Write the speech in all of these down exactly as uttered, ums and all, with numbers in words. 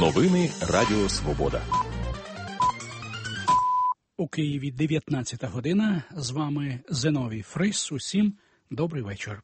Новини Радіо Свобода. У Києві дев'ятнадцята година. З вами Зиновій Фрис. Усім добрий вечір.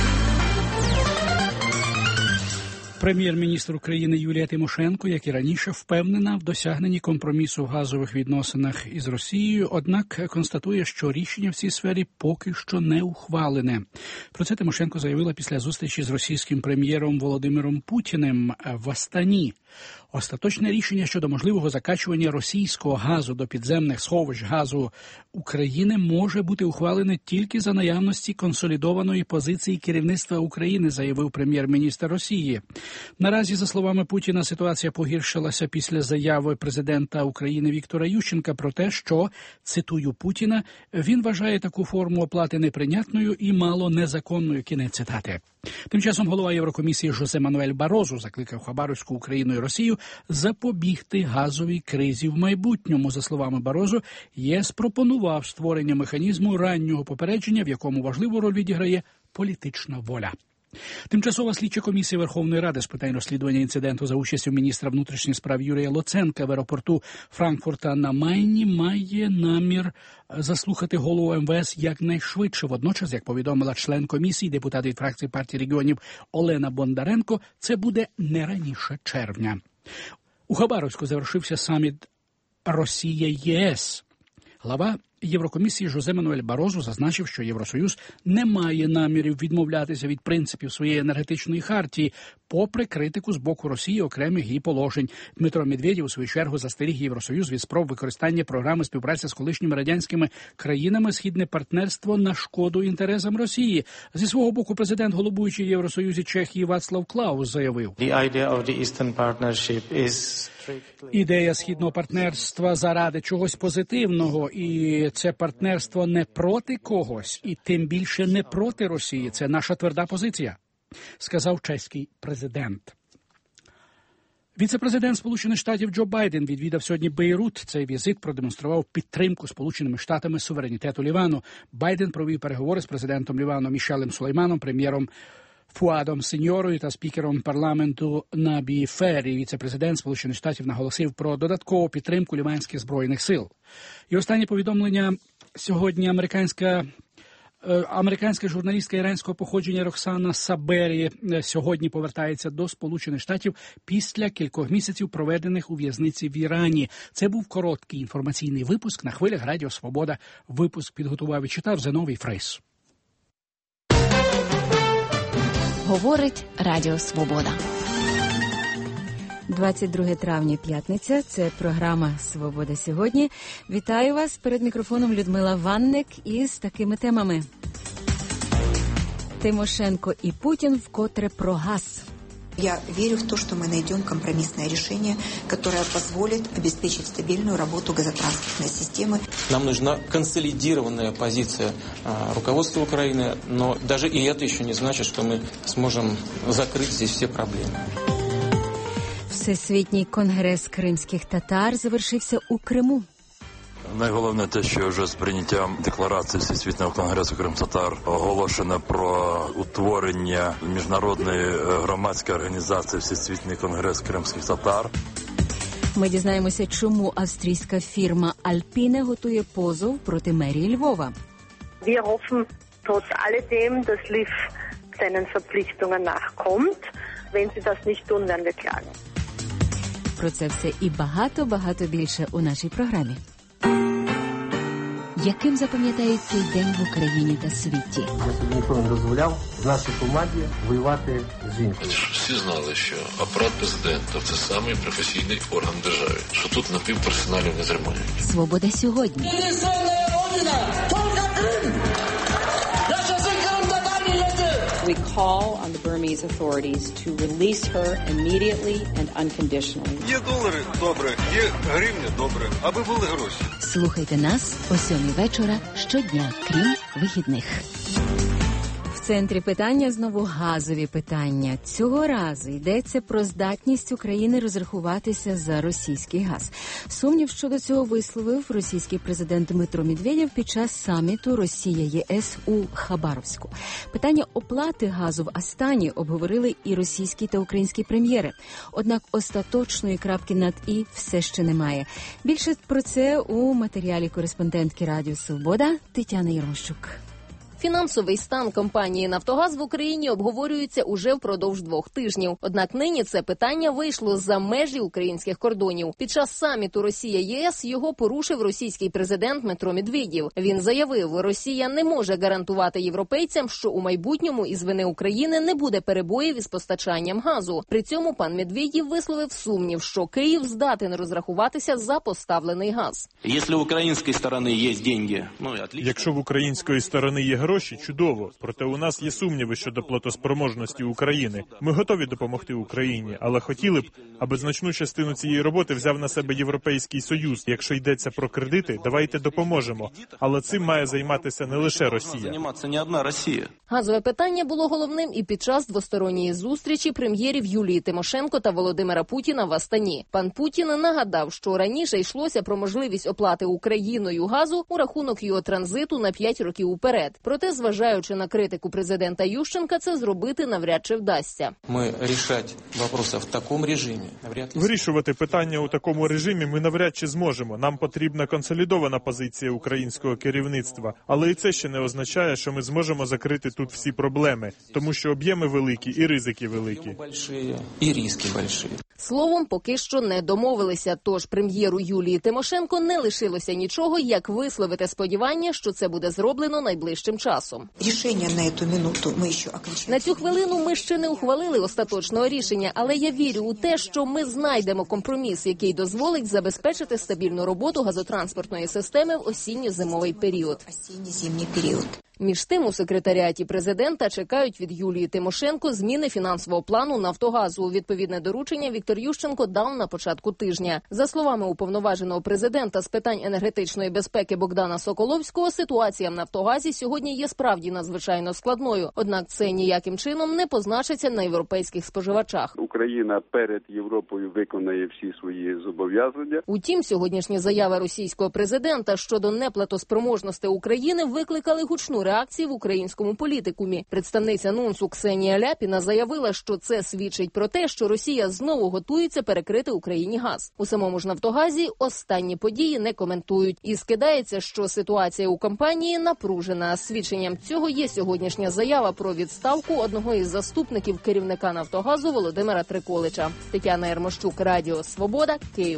Прем'єр-міністр України Юлія Тимошенко, як і раніше, впевнена в досягненні компромісу в газових відносинах із Росією, однак констатує, що рішення в цій сфері поки що не ухвалене. Про це Тимошенко заявила після зустрічі з російським прем'єром Володимиром Путіним в Астані. Остаточне рішення щодо можливого закачування російського газу до підземних сховищ газу України може бути ухвалене тільки за наявності консолідованої позиції керівництва України, заявив прем'єр-міністр Росії. Наразі, за словами Путіна, ситуація погіршилася після заяви президента України Віктора Ющенка про те, що, цитую Путіна, він вважає таку форму оплати неприйнятною і мало незаконною. Кінець цитати. Тим часом голова Єврокомісії Жозе Мануель Барозу закликав Хабаровську Україну і Росію запобігти газовій кризі в майбутньому. За словами Барозу, ЄС пропонував створення механізму раннього попередження, в якому важливу роль відіграє політична воля. Тимчасова слідча комісія Верховної Ради з питань розслідування інциденту за участю міністра внутрішніх справ Юрія Луценка в аеропорту Франкфурта на Майні має намір заслухати голову ем ве ес якнайшвидше. Водночас, як повідомила член комісії, депутат від фракції партії регіонів Олена Бондаренко, це буде не раніше червня. У Хабаровську завершився саміт Росія-ЄС. Глава Єврокомісії Жозе Мануель Барозу зазначив, що Євросоюз не має намірів відмовлятися від принципів своєї енергетичної хартії, попри критику з боку Росії окремих її положень. Дмитро Медведєв у свою чергу застеріг Євросоюз від спроб використання програми співпраці з колишніми радянськими країнами «Східне партнерство» на шкоду інтересам Росії. Зі свого боку президент головуючий в Євросоюзі Чехії Вацлав Клаус заявив: «Ідея Східного партнерства заради чогось позитивного, і це партнерство не проти когось, і тим більше не проти Росії. Це наша тверда позиція», – сказав чеський президент. Віце-президент Сполучених Штатів Джо Байден відвідав сьогодні Бейрут. Цей візит продемонстрував підтримку Сполученими Штатами суверенітету Лівану. Байден провів переговори з президентом Лівану Мішелем Сулейманом, прем'єром Фуадом Синьорою та спікером парламенту Набі Феррі. Віце-президент Сполучених Штатів наголосив про додаткову підтримку ліванських збройних сил. І останнє повідомлення сьогодні американська Американська журналістка іранського походження Роксана Сабері сьогодні повертається до Сполучених Штатів після кількох місяців, проведених у в'язниці в Ірані. Це був короткий інформаційний випуск на хвилях Радіо Свобода. Випуск підготував і читав Зиновій Фрис. Говорить Радіо Свобода. двадцять друге травня, п'ятниця. Це програма «Свобода сьогодні». Вітаю вас. Перед мікрофоном Людмила Ванник із такими темами. Тимошенко і Путін вкотре про газ. Я верю в то, что мы найдем компромиссное решение, которое позволит обеспечить стабильную работу газотранспортной системы. Нам нужна консолидированная позиция а, руководства Украины, но даже и это еще не значит, что мы сможем закрыть здесь все проблемы. Всесвітній конгрес кримських татар завершився у Криму. Найголовніше те, що вже з прийняттям декларації Всесвітнього конгресу кримтатар оголошено про утворення міжнародної громадської організації Всесвітній конгрес кримських татар. Ми дізнаємося, чому австрійська фірма Alpine готує позов проти мерії Львова. Wir hoffen trotz alledem, dass L I V seinen Verpflichtungen nachkommt. Wenn sie das nicht tun, werden wir klagen. Про це все і багато-багато більше у нашій програмі. Яким запам'ятають цей день в Україні та світі? Я собі ніколи не дозволяв в нашій команді воювати з жінкою. Всі знали, що апарат президента – це самий професійний орган держави, що тут напівперсоналів не займають. Свобода сьогодні. We call on the Burmese authorities to release her immediately and unconditionally. Є долари – добре, є гривня – добре, аби були гроші. Слухайте нас о сьомій вечора щодня, крім вихідних. центрі питання знову газові питання. Цього разу йдеться про здатність України розрахуватися за російський газ. Сумнів щодо цього висловив російський президент Дмитро Медведєв під час саміту Росія-ЄС у Хабаровську. Питання оплати газу в Астані обговорили і російські та українські прем'єри. Однак остаточної крапки над «і» все ще немає. Більше про це у матеріалі кореспондентки Радіо Свобода Тетяни Єрмощук. Фінансовий стан компанії «Нафтогаз» в Україні обговорюється уже впродовж двох тижнів. Однак нині це питання вийшло за межі українських кордонів. Під час саміту Росія-ЄС його порушив російський президент Дмитро Медведєв. Він заявив, Росія не може гарантувати європейцям, що у майбутньому із вини України не буде перебоїв із постачанням газу. При цьому пан Медведєв висловив сумнів, що Київ здатен розрахуватися за поставлений газ. Якщо в української сторони є гроші, ну, отлично. Якщо в української сторони є гроші, Гроші чудово, проте у нас є сумніви щодо платоспроможності України. Ми готові допомогти Україні, але хотіли б, аби значну частину цієї роботи взяв на себе Європейський Союз. Якщо йдеться про кредити, давайте допоможемо. Але цим має займатися не лише Росія. Займатися не одна Росія. Газове питання було головним і під час двосторонньої зустрічі прем'єрів Юлії Тимошенко та Володимира Путіна в Астані. Пан Путін нагадав, що раніше йшлося про можливість оплати Україною газу у рахунок його транзиту на п'ять років уперед. Проте, зважаючи на критику президента Ющенка, це зробити навряд чи вдасться. Ми рішати питання в такому режимі. Вирішувати питання у такому режимі ми навряд чи зможемо. Нам потрібна консолідована позиція українського керівництва. Але і це ще не означає, що ми зможемо закрити тут всі проблеми, тому що об'єми великі і ризики великі. І ризики великі. Словом, поки що не домовилися, тож прем'єру Юлії Тимошенко не лишилося нічого, як висловити сподівання, що це буде зроблено найближчим часом. Рішення на цю минуту ми ще окончательно. На цю хвилину ми ще не ухвалили остаточного рішення, але я вірю у те, що ми знайдемо компроміс, який дозволить забезпечити стабільну роботу газотранспортної системи в осінньо-зимовий період. Осінньо-зимній період. Між тим, у секретаріаті президента чекають від Юлії Тимошенко зміни фінансового плану «Нафтогазу». Відповідне доручення Віктор Ющенко дав на початку тижня. За словами уповноваженого президента з питань енергетичної безпеки Богдана Соколовського, ситуація в «Нафтогазі» сьогодні є справді надзвичайно складною. Однак це ніяким чином не позначиться на європейських споживачах. Україна перед Європою виконає всі свої зобов'язання. Утім, сьогоднішні заяви російського президента щодо неплатоспроможності України викликали гучну реакції в українському політикумі. Представниця НУНСу Ксенія Ляпіна заявила, що це свідчить про те, що Росія знову готується перекрити Україні газ. У самому ж «Нафтогазі» останні події не коментують. І скидається, що ситуація у компанії напружена. Свідченням цього є сьогоднішня заява про відставку одного із заступників керівника «Нафтогазу» Володимира Триколича. Тетяна Єрмощук, Радіо Свобода, Київ.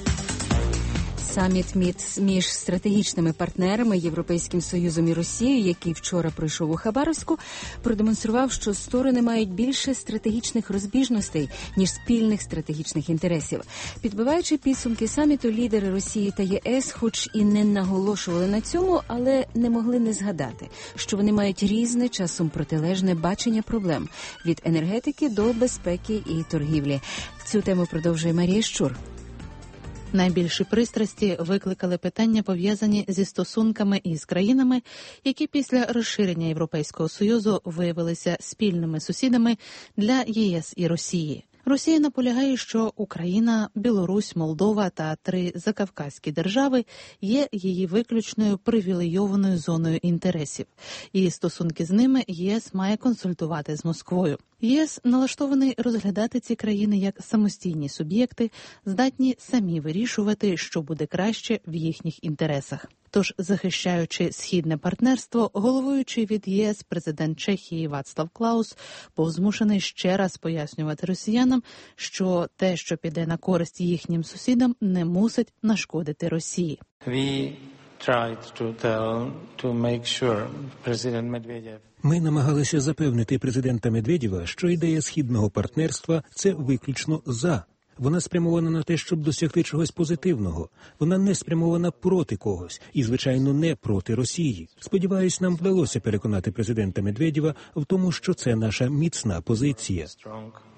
Саміт між стратегічними партнерами Європейським Союзом і Росією, який вчора пройшов у Хабаровську, продемонстрував, що сторони мають більше стратегічних розбіжностей, ніж спільних стратегічних інтересів. Підбиваючи підсумки саміту, лідери Росії та ЄС хоч і не наголошували на цьому, але не могли не згадати, що вони мають різне, часом протилежне бачення проблем – від енергетики до безпеки і торгівлі. Цю тему продовжує Марія Щур. Найбільші пристрасті викликали питання, пов'язані зі стосунками із країнами, які після розширення Європейського Союзу виявилися спільними сусідами для ЄС і Росії. Росія наполягає, що Україна, Білорусь, Молдова та три закавказькі держави є її виключною привілейованою зоною інтересів. І стосунки з ними ЄС має консультувати з Москвою. ЄС налаштований розглядати ці країни як самостійні суб'єкти, здатні самі вирішувати, що буде краще в їхніх інтересах. Тож, захищаючи східне партнерство, головуючий від ЄС президент Чехії Вацлав Клаус був змушений ще раз пояснювати росіянам, що те, що піде на користь їхнім сусідам, не мусить нашкодити Росії. We tried to tell, to make sure President Medvedev Ми намагалися запевнити президента Медведєва, що ідея східного партнерства – це виключно «за». Вона спрямована на те, щоб досягти чогось позитивного. Вона не спрямована проти когось і, звичайно, не проти Росії. Сподіваюсь, нам вдалося переконати президента Медведєва в тому, що це наша міцна позиція.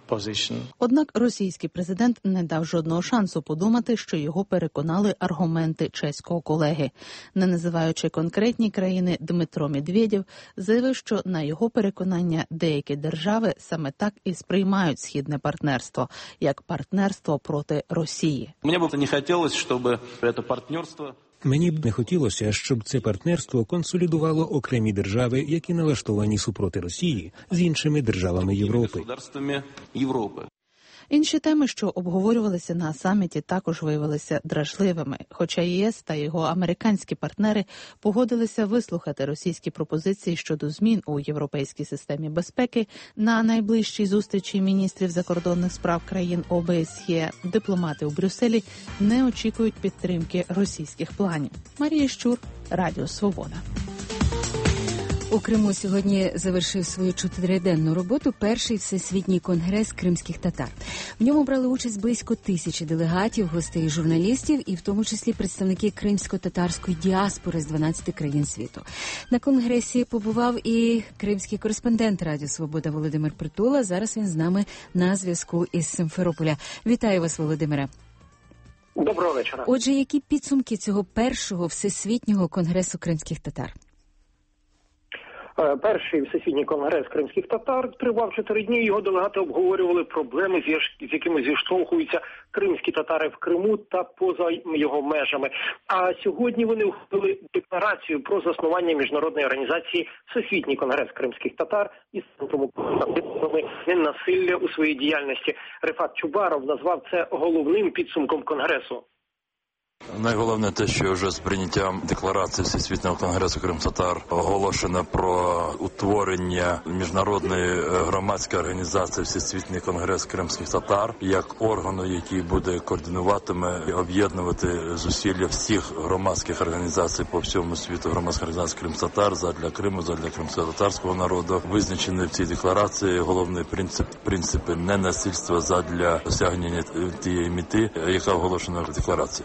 Однак російський президент не дав жодного шансу подумати, що його переконали аргументи чеського колеги. Не називаючи конкретні країни, Дмитро Медведєв заявив, що на його переконання деякі держави саме так і сприймають східне партнерство як партнерство проти Росії. Мені б не хотілося, щоб це партнерство Мені б не хотілося, щоб це партнерство консолідувало окремі держави, які налаштовані супроти Росії, з іншими державами Європи. Інші теми, що обговорювалися на саміті, також виявилися дражливими. Хоча ЄС та його американські партнери погодилися вислухати російські пропозиції щодо змін у європейській системі безпеки, на найближчій зустрічі міністрів закордонних справ країн О Б С Є дипломати у Брюсселі не очікують підтримки російських планів. Марія Щур, Радіо Свобода. У Криму сьогодні завершив свою чотириденну роботу перший всесвітній конгрес кримських татар. В ньому брали участь близько тисячі делегатів, гостей і журналістів, і в тому числі представники кримсько-татарської діаспори з дванадцяти країн світу. На конгресі побував і кримський кореспондент Радіо Свобода Володимир Притула. Зараз він з нами на зв'язку із Симферополя. Вітаю вас, Володимире. Доброго вечора. Отже, які підсумки цього першого всесвітнього конгресу кримських татар? Перший всесвітній конгрес кримських татар тривав чотири дні. Його делегати обговорювали проблеми, з якими зіштовхуються кримські татари в Криму та поза його межами. А сьогодні вони ухвалили декларацію про заснування міжнародної організації Всесвітній конгрес кримських татар із центром ненасилля у своїй діяльності. Рефат Чубаров назвав це головним підсумком конгресу. Найголовне те, що вже з прийняттям декларації Всесвітнього конгресу кримтатар оголошено про утворення міжнародної громадської організації Всесвітній конгрес кримських татар як органу, який буде координуватиме і об'єднувати зусилля всіх громадських організацій по всьому світу, громадських організацій кримтатар задля Криму, задля кримськотатарського народу. Визначений в цій декларації головний принцип принципи ненасильства задля досягнення тієї мети, яка оголошена в декларації.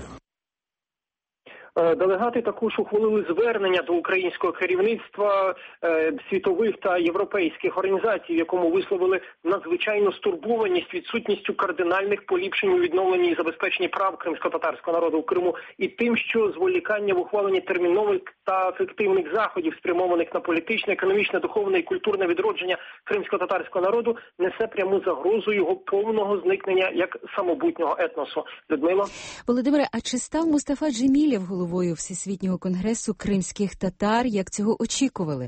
Делегати також ухвалили звернення до українського керівництва е, світових та європейських організацій, в якому висловили надзвичайну стурбованість відсутністю кардинальних поліпшень у відновленні і забезпеченні прав кримськотатарського народу в Криму і тим, що зволікання в ухваленні термінових та ефективних заходів, спрямованих на політичне, економічне, духовне і культурне відродження кримськотатарського народу, несе пряму загрозу його повного зникнення як самобутнього етносу. Людмила. Володимире, а чи став Мустафа Джемілєв головою Всесвітнього конгресу кримських татар, як цього очікували?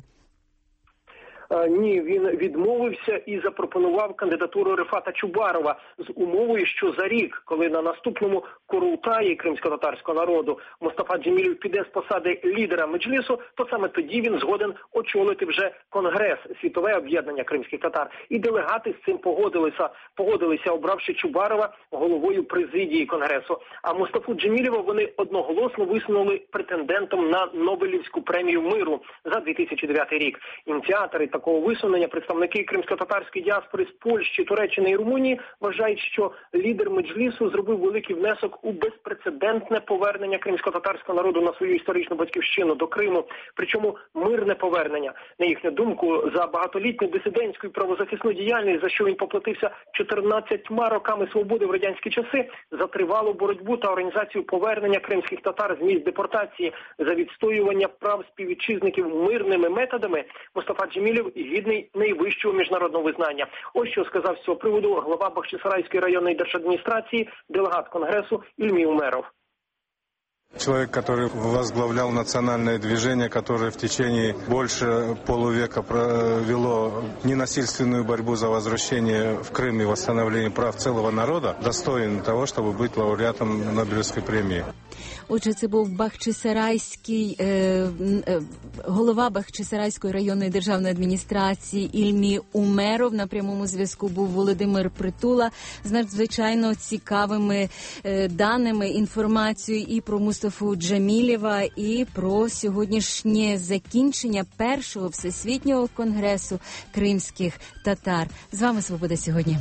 Ні, він відмовився і запропонував кандидатуру Рефата Чубарова з умовою, що за рік, коли на наступному Курултаї кримськотатарського народу Мустафа Джемілєв піде з посади лідера Меджлісу, то саме тоді він згоден очолити вже Конгрес, світове об'єднання кримських татар. І делегати з цим погодилися, погодилися, обравши Чубарова головою президії Конгресу. А Мустафу Джемілєва вони одноголосно висунули претендентом на Нобелівську премію миру за дві тисячі дев'ятий рік. Ініціатори такого висунення, представники кримськотатарської діаспори з Польщі, Туреччини і Румунії, вважають, що лідер Меджлісу зробив великий внесок у безпрецедентне повернення кримськотатарського народу на свою історичну батьківщину до Криму, причому мирне повернення. На їхню думку, за багатолітню дисидентську і правозахисну діяльність, за що він поплатився чотирнадцятьма роками свободи в радянські часи, за тривалу боротьбу та організацію повернення кримських татар з місць депортації, за відстоювання прав співвітчизників мирними методами, Мустафа Джемілєв гідний найвищого міжнародного визнання. Ось що сказав з цього приводу глава Бахчисарайської районної держадміністрації, делегат Конгресу Ільмі Умеров. Человек, который возглавлял национальное движение, которое в течение больше полувека провело ненасильственную борьбу за возвращение в Крым и восстановление прав целого народа, достоин того, чтобы быть лауреатом Нобелевской премии. Отже, це був Бахчисарайський, е, е, голова Бахчисарайської районної державної адміністрації Ільмі Умеров. На прямому зв'язку був Володимир Притула з надзвичайно цікавими е, даними, інформацією і про Мустафу Джемілєва, і про сьогоднішнє закінчення першого всесвітнього конгресу кримських татар. З вами «Свобода сьогодні».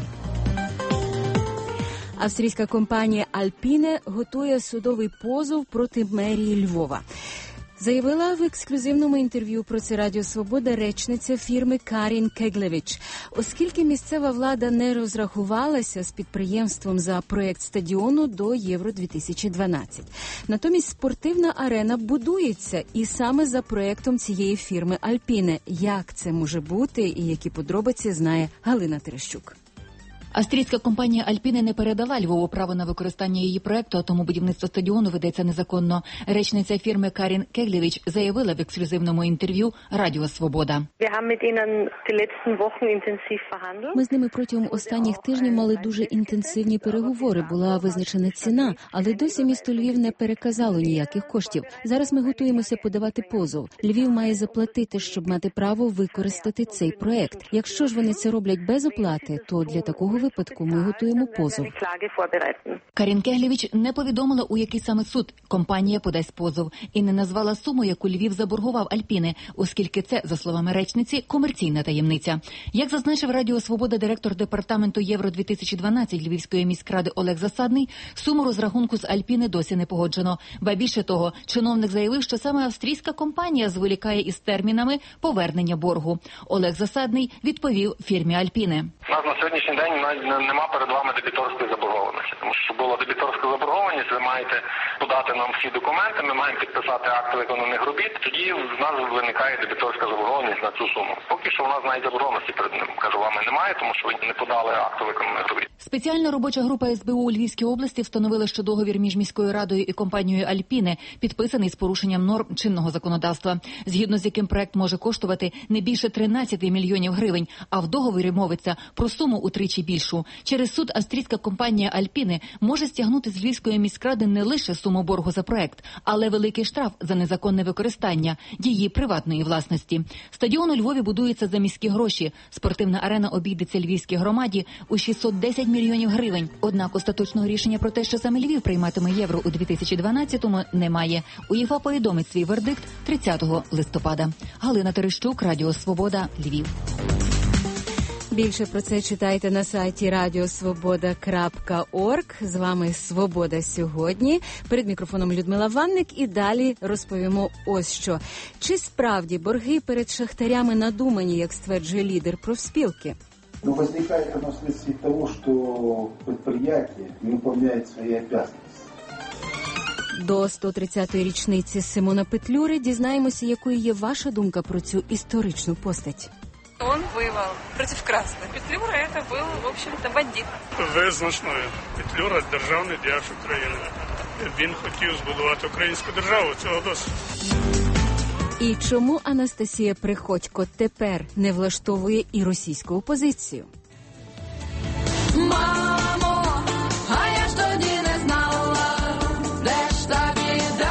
Австрійська компанія «Альпіне» готує судовий позов проти мерії Львова. Заявила в ексклюзивному інтерв'ю про це Радіо Свобода речниця фірми Карін Кеглевич. Оскільки місцева влада не розрахувалася з підприємством за проєкт стадіону до Євро дві тисячі дванадцять. Натомість спортивна арена будується і саме за проєктом цієї фірми Альпіне. Як це може бути і які подробиці знає Галина Терещук. Австрійська компанія «Альпіне» не передала Львову право на використання її проекту, а тому будівництво стадіону ведеться незаконно. Речниця фірми Карін Кеглевич заявила в ексклюзивному інтерв'ю Радіо Свобода. Ми з ними протягом останніх тижнів мали дуже інтенсивні переговори. Була визначена ціна, але досі місто Львів не переказало ніяких коштів. Зараз ми готуємося подавати позов. Львів має заплатити, щоб мати право використати цей проект. Якщо ж вони це роблять без оплати, то для такого випадку ми готуємо позов. Карін Кеглевич не повідомила, у який саме суд компанія подасть позов, і не назвала суму, яку Львів заборгував Альпіне, оскільки це, за словами речниці, комерційна таємниця. Як зазначив Радіо Свобода директор департаменту Євро дві тисячі дванадцять Львівської міськради Олег Засадний, суму розрахунку з Альпіне досі не погоджено. Ба більше того, чиновник заявив, що саме австрійська компанія зволікає із термінами повернення боргу. Олег Засадний відповів фірмі Альпіне. У нас на сьогоднішній день нема перед вами дебіторської заборгованості, тому що була дебіторська заборгованість, ви маєте подати нам всі документи, ми маємо підписати акт виконаних робіт, тоді в нас виникає дебіторська заборгованість на цю суму. Поки що у нас навіть заборгованості перед ним, кажу, вами немає, тому що ви не подали акт виконаних робіт. Спеціальна робоча група ес бе у у Львівській області встановила, що договір між міською радою і компанією «Альпіне» підписаний з порушенням норм чинного законодавства, згідно з яким проект може коштувати не більше тринадцять мільйонів гривень, а в договорі мовиться про суму утричі більшу. Через суд австрійська компанія «Альпіне» може стягнути з Львівської міськради не лише суму боргу за проект, але великий штраф за незаконне використання її приватної власності. Стадіон у Львові будується за міські гроші. Спортивна арена обійдеться львівській громаді у шістсот десять мільйонів гривень. Однак остаточного рішення про те, що саме Львів прийматиме Євро у дві тисячі дванадцятому, немає. УЄФА повідомить свій вердикт тридцятого листопада. Галина Терещук, Радіо Свобода, Львів. Більше про це читайте на сайті радіосвобода крапка орг. З вами «Свобода сьогодні». Перед мікрофоном Людмила Ванник і далі розповімо ось що. Чи справді борги перед шахтарями надумані, як стверджує лідер профспілки? Ну, возникает оно вследствие того, что предприятие не выполняет свои обязанности. До сто тридцятої річниці Симона Петлюри дізнаємося, якою є ваша думка про цю історичну постать. Он воевал против красных. Петлюра это был, в общем-то, бандит. Визначно, Петлюра – державний діяч України. Він хотів збудувати українську державу, цього досить. І чому Анастасія Приходько тепер не влаштовує і російську опозицію? Мамо, а я ж тоді не знала, де ж та біда.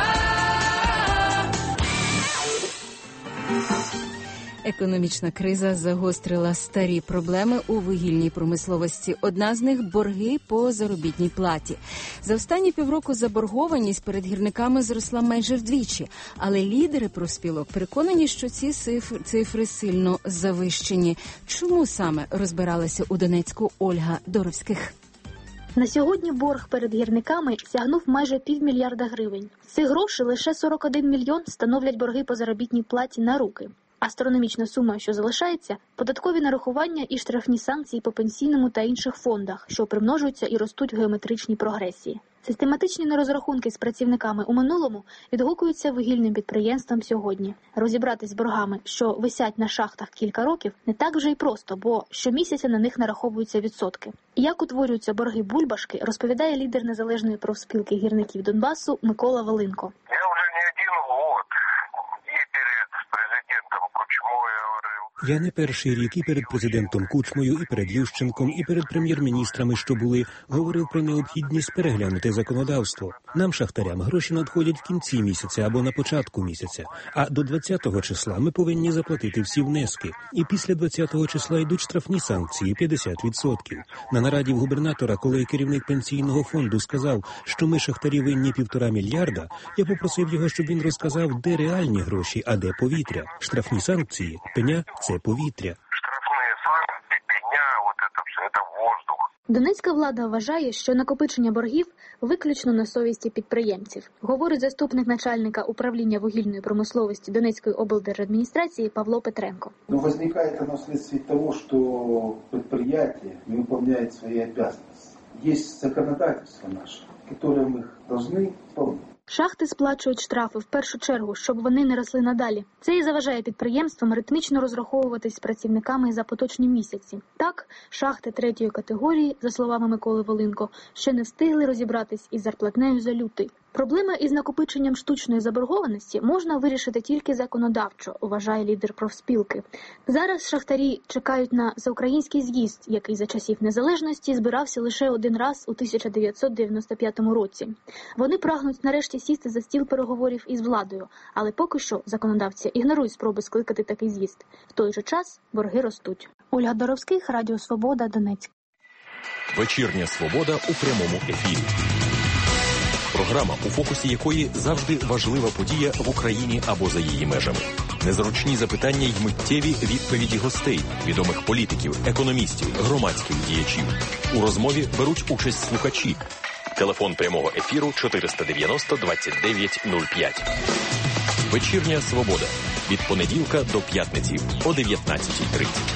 Економічна криза загострила старі проблеми у вугільній промисловості. Одна з них – борги по заробітній платі. За останні півроку заборгованість перед гірниками зросла майже вдвічі. Але лідери профспілок переконані, що ці цифри, цифри сильно завищені. Чому саме, розбиралася у Донецьку Ольга Доровських. На сьогодні борг перед гірниками сягнув майже півмільярда гривень. З цих грошей лише сорок один мільйон становлять борги по заробітній платі на руки. Астрономічна сума, що залишається – податкові нарахування і штрафні санкції по пенсійному та інших фондах, що примножуються і ростуть в геометричній прогресії. Систематичні нерозрахунки з працівниками у минулому відгукуються вугільним підприємствам сьогодні. Розібратись з боргами, що висять на шахтах кілька років, не так вже й просто, бо щомісяця на них нараховуються відсотки. Як утворюються борги бульбашки, розповідає лідер незалежної профспілки гірників Донбасу Микола Волинко. Я вже не один год і перед президентом Кучмою говорив. Я не перший рік і перед президентом Кучмою, і перед Ющенком, і перед прем'єр-міністрами, що були, говорив про необхідність переглянути законодавство. Нам, шахтарям, гроші надходять в кінці місяця або на початку місяця, а до двадцятого числа ми повинні заплатити всі внески. І після двадцятого числа йдуть штрафні санкції п'ятдесят відсотків. На нараді в губернатора, коли керівник пенсійного фонду сказав, що ми, шахтарі, винні півтора мільярда, я попросив його, щоб він розказав, де реальні гроші, а де повітря. Штрафні санкції, пеня – це повітря. Штрафні санкції, пеня, от це все, це воздух. Донецька влада вважає, що накопичення боргів виключно на совісті підприємців, говорить заступник начальника управління вугільної промисловості Донецької облдержадміністрації Павло Петренко. Но возникает оно вследствие того, что предприятие не выполняет свои обязанности. Есть законодательство наше, которое мы должны выполнять. Шахти сплачують штрафи в першу чергу, щоб вони не росли надалі. Це і заважає підприємствам ритмічно розраховуватись з працівниками за поточні місяці. Так, шахти третьої категорії, за словами Миколи Волинко, ще не встигли розібратись із зарплатнею за лютий. Проблема із накопиченням штучної заборгованості можна вирішити тільки законодавчо, вважає лідер профспілки. Зараз шахтарі чекають на всеукраїнський з'їзд, який за часів незалежності збирався лише один раз у тисяча дев'ятсот дев'яносто п'ятому році. Вони прагнуть нарешті сісти за стіл переговорів із владою, але поки що законодавці ігнорують спроби скликати такий з'їзд. В той же час борги ростуть. Ольга Доровських, Радіо Свобода, Донецьк. Вечірня Свобода у прямому ефірі. Програма, у фокусі якої завжди важлива подія в Україні або за її межами. Незручні запитання й миттєві відповіді гостей, відомих політиків, економістів, громадських діячів. У розмові беруть участь слухачі. Телефон прямого ефіру чотириста дев'яносто двадцять дев'ять нуль п'ять. Вечірня Свобода. Від понеділка до п'ятниці о дев'ятнадцятій тридцять.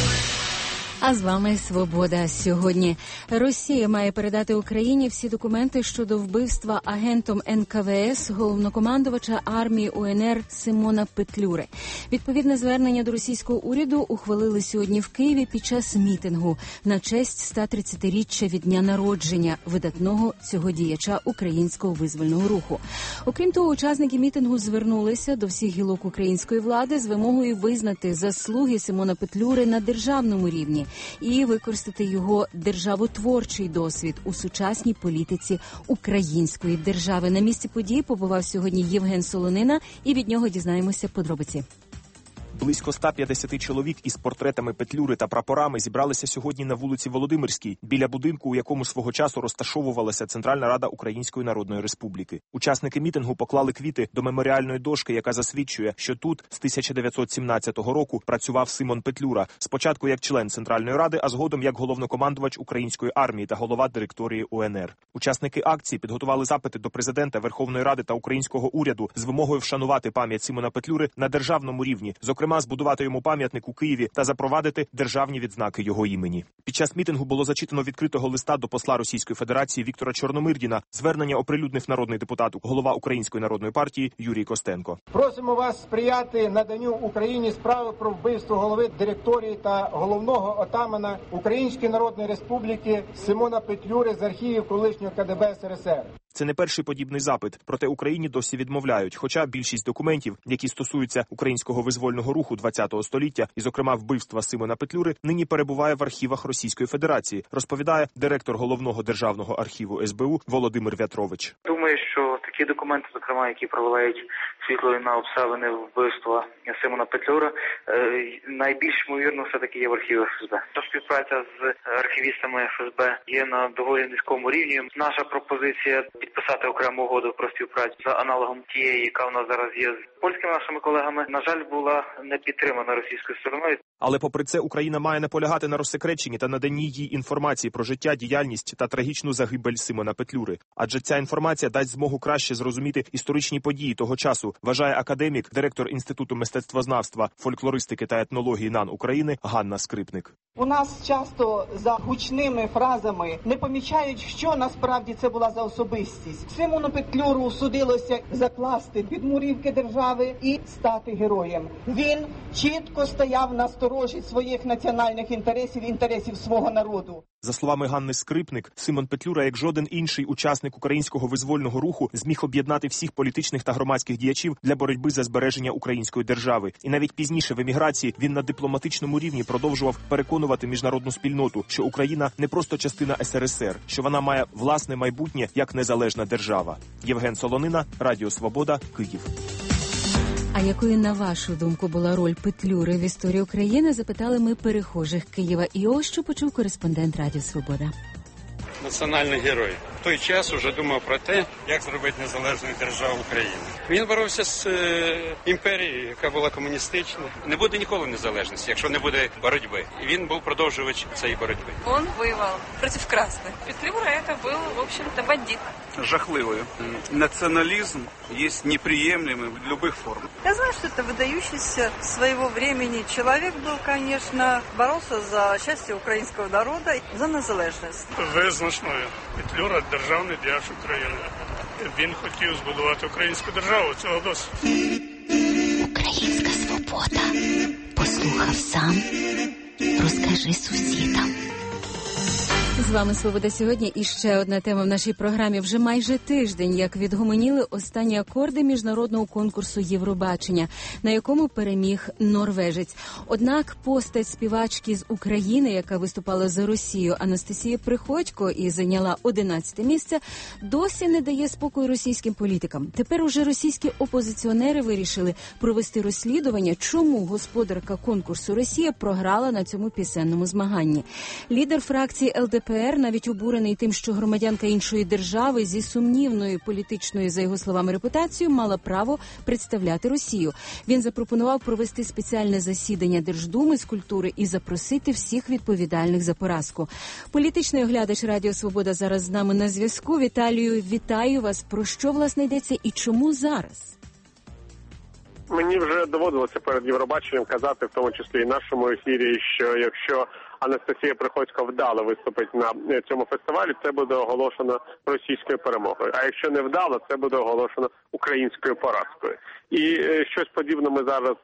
А з вами Свобода. Сьогодні Росія має передати Україні всі документи щодо вбивства агентом ен ка ве ес головнокомандувача армії у ен ер Симона Петлюри. Відповідне звернення до російського уряду ухвалили сьогодні в Києві під час мітингу на честь сто тридцятиріччя від дня народження видатного цього діяча українського визвольного руху. Окрім того, учасники мітингу звернулися до всіх гілок української влади з вимогою визнати заслуги Симона Петлюри на державному рівні і використати його державотворчий досвід у сучасній політиці української держави. На місці події побував сьогодні Євген Солонина, і від нього дізнаємося подробиці. Близько ста п'ятдесят чоловік із портретами Петлюри та прапорами зібралися сьогодні на вулиці Володимирській, біля будинку, у якому свого часу розташовувалася Центральна Рада Української Народної Республіки. Учасники мітингу поклали квіти до меморіальної дошки, яка засвідчує, що тут з тисяча дев'ятсот сімнадцятого року працював Симон Петлюра, спочатку як член Центральної Ради, а згодом як головнокомандувач української армії та голова директорії у ен ер. Учасники акції підготували запити до президента, Верховної Ради та українського уряду з вимогою вшанувати пам'ять Симона Петлюри на державному рівні, зокрема збудувати йому пам'ятник у Києві та запровадити державні відзнаки його імені. Під час мітингу було зачитано відкритого листа до посла Російської Федерації Віктора Чорномирдіна. Звернення оприлюднив народний депутат, голова Української народної партії Юрій Костенко. Просимо вас сприяти наданню Україні справи про вбивство голови директорії та головного отамана Української Народної Республіки Симона Петлюри з архівів колишнього ка де бе ес ер ес ер. Це не перший подібний запит, проте Україні досі відмовляють, хоча більшість документів, які стосуються українського визвольного руху ХХ століття, і зокрема вбивства Симона Петлюри, нині перебуває в архівах Російської Федерації, розповідає директор головного державного архіву ес бе у Володимир В'ятрович. Думаю, що такі документи, зокрема, які проливають світло на обставини вбивства Симона Петлюра, найбільш ймовірно все-таки є в архівах еф ес бе. Та співпраця з архівістами еф ес бе є на доволі низькому рівні. Наша пропозиція підписати окрему угоду про співпрацю за аналогом тієї, яка у нас зараз є з польськими нашими колегами, на жаль, була не підтримана російською стороною. Але попри це Україна має наполягати на розсекреченні та наданні їй інформації про життя, діяльність та трагічну загибель Симона Петлюри. Адже ця інформація дасть змогу краще зрозуміти історичні події того часу, вважає академік, директор Інституту мистецтвознавства, фольклористики та етнології НАН України Ганна Скрипник. У нас часто за гучними фразами не помічають, що насправді це була за особистість. Симону Петлюру судилося закласти підмурівки держави і стати героєм. Він чітко стояв на сторожі своїх національних інтересів, інтересів свого народу. За словами Ганни Скрипник, Симон Петлюра, як жоден інший учасник українського визвольного руху, зміг об'єднати всіх політичних та громадських діячів для боротьби за збереження української держави. І навіть пізніше в еміграції він на дипломатичному рівні продовжував переконувати міжнародну спільноту, що Україна не просто частина ес ер ес ер, що вона має власне майбутнє як незалежна держава. Євген Солонина, Радіо Свобода, Київ. А якою, на вашу думку, була роль Петлюри в історії України, запитали ми перехожих Києва. І ось що почув кореспондент Радіо Свобода. національний герой. В той час уже думав про те, як зробити незалежну державу України. Він боровся з е, імперією, яка була комуністична. Не буде ніколи незалежності, якщо не буде боротьби. І він був продовжувач цієї боротьби. Он воював проти красних. Петлюра це був, в общем-то, бандит. Жахливою. Национализм есть неприемлемый в любых формах. Я знаю, что это выдающийся своего времени человек был, конечно, боролся за счастье украинского народа, за незалежність. Визначною. Петлюра – державний діяч України. Він хотів збудувати українську державу, цього досить. Українська свобода. Послухав сам, розкажи сусідам. З вами «Свобода сьогодні» і ще одна тема в нашій програмі. Вже майже тиждень, як відгомоніли останні акорди міжнародного конкурсу Євробачення, на якому переміг норвежець. Однак постать співачки з України, яка виступала за Росію, Анастасія Приходько і зайняла одинадцяте місце, досі не дає спокою російським політикам. Тепер уже російські опозиціонери вирішили провести розслідування, чому господарка конкурсу Росія програла на цьому пісенному змаганні. Лідер фракції ел де пе ер навіть обурений тим, що громадянка іншої держави зі сумнівною політичною, за його словами, репутацією мала право представляти Росію. Він запропонував провести спеціальне засідання Держдуми з культури і запросити всіх відповідальних за поразку. Політичний оглядач Радіо Свобода зараз з нами на зв'язку. Віталію, вітаю вас. Про що, власне, йдеться і чому зараз? Мені вже доводилося перед Євробаченням казати, в тому числі і в нашому ефірі, що якщо Анастасія Приходько вдало виступить на цьому фестивалі, це буде оголошено російською перемогою. А якщо не вдало, це буде оголошено українською поразкою. І щось подібне ми зараз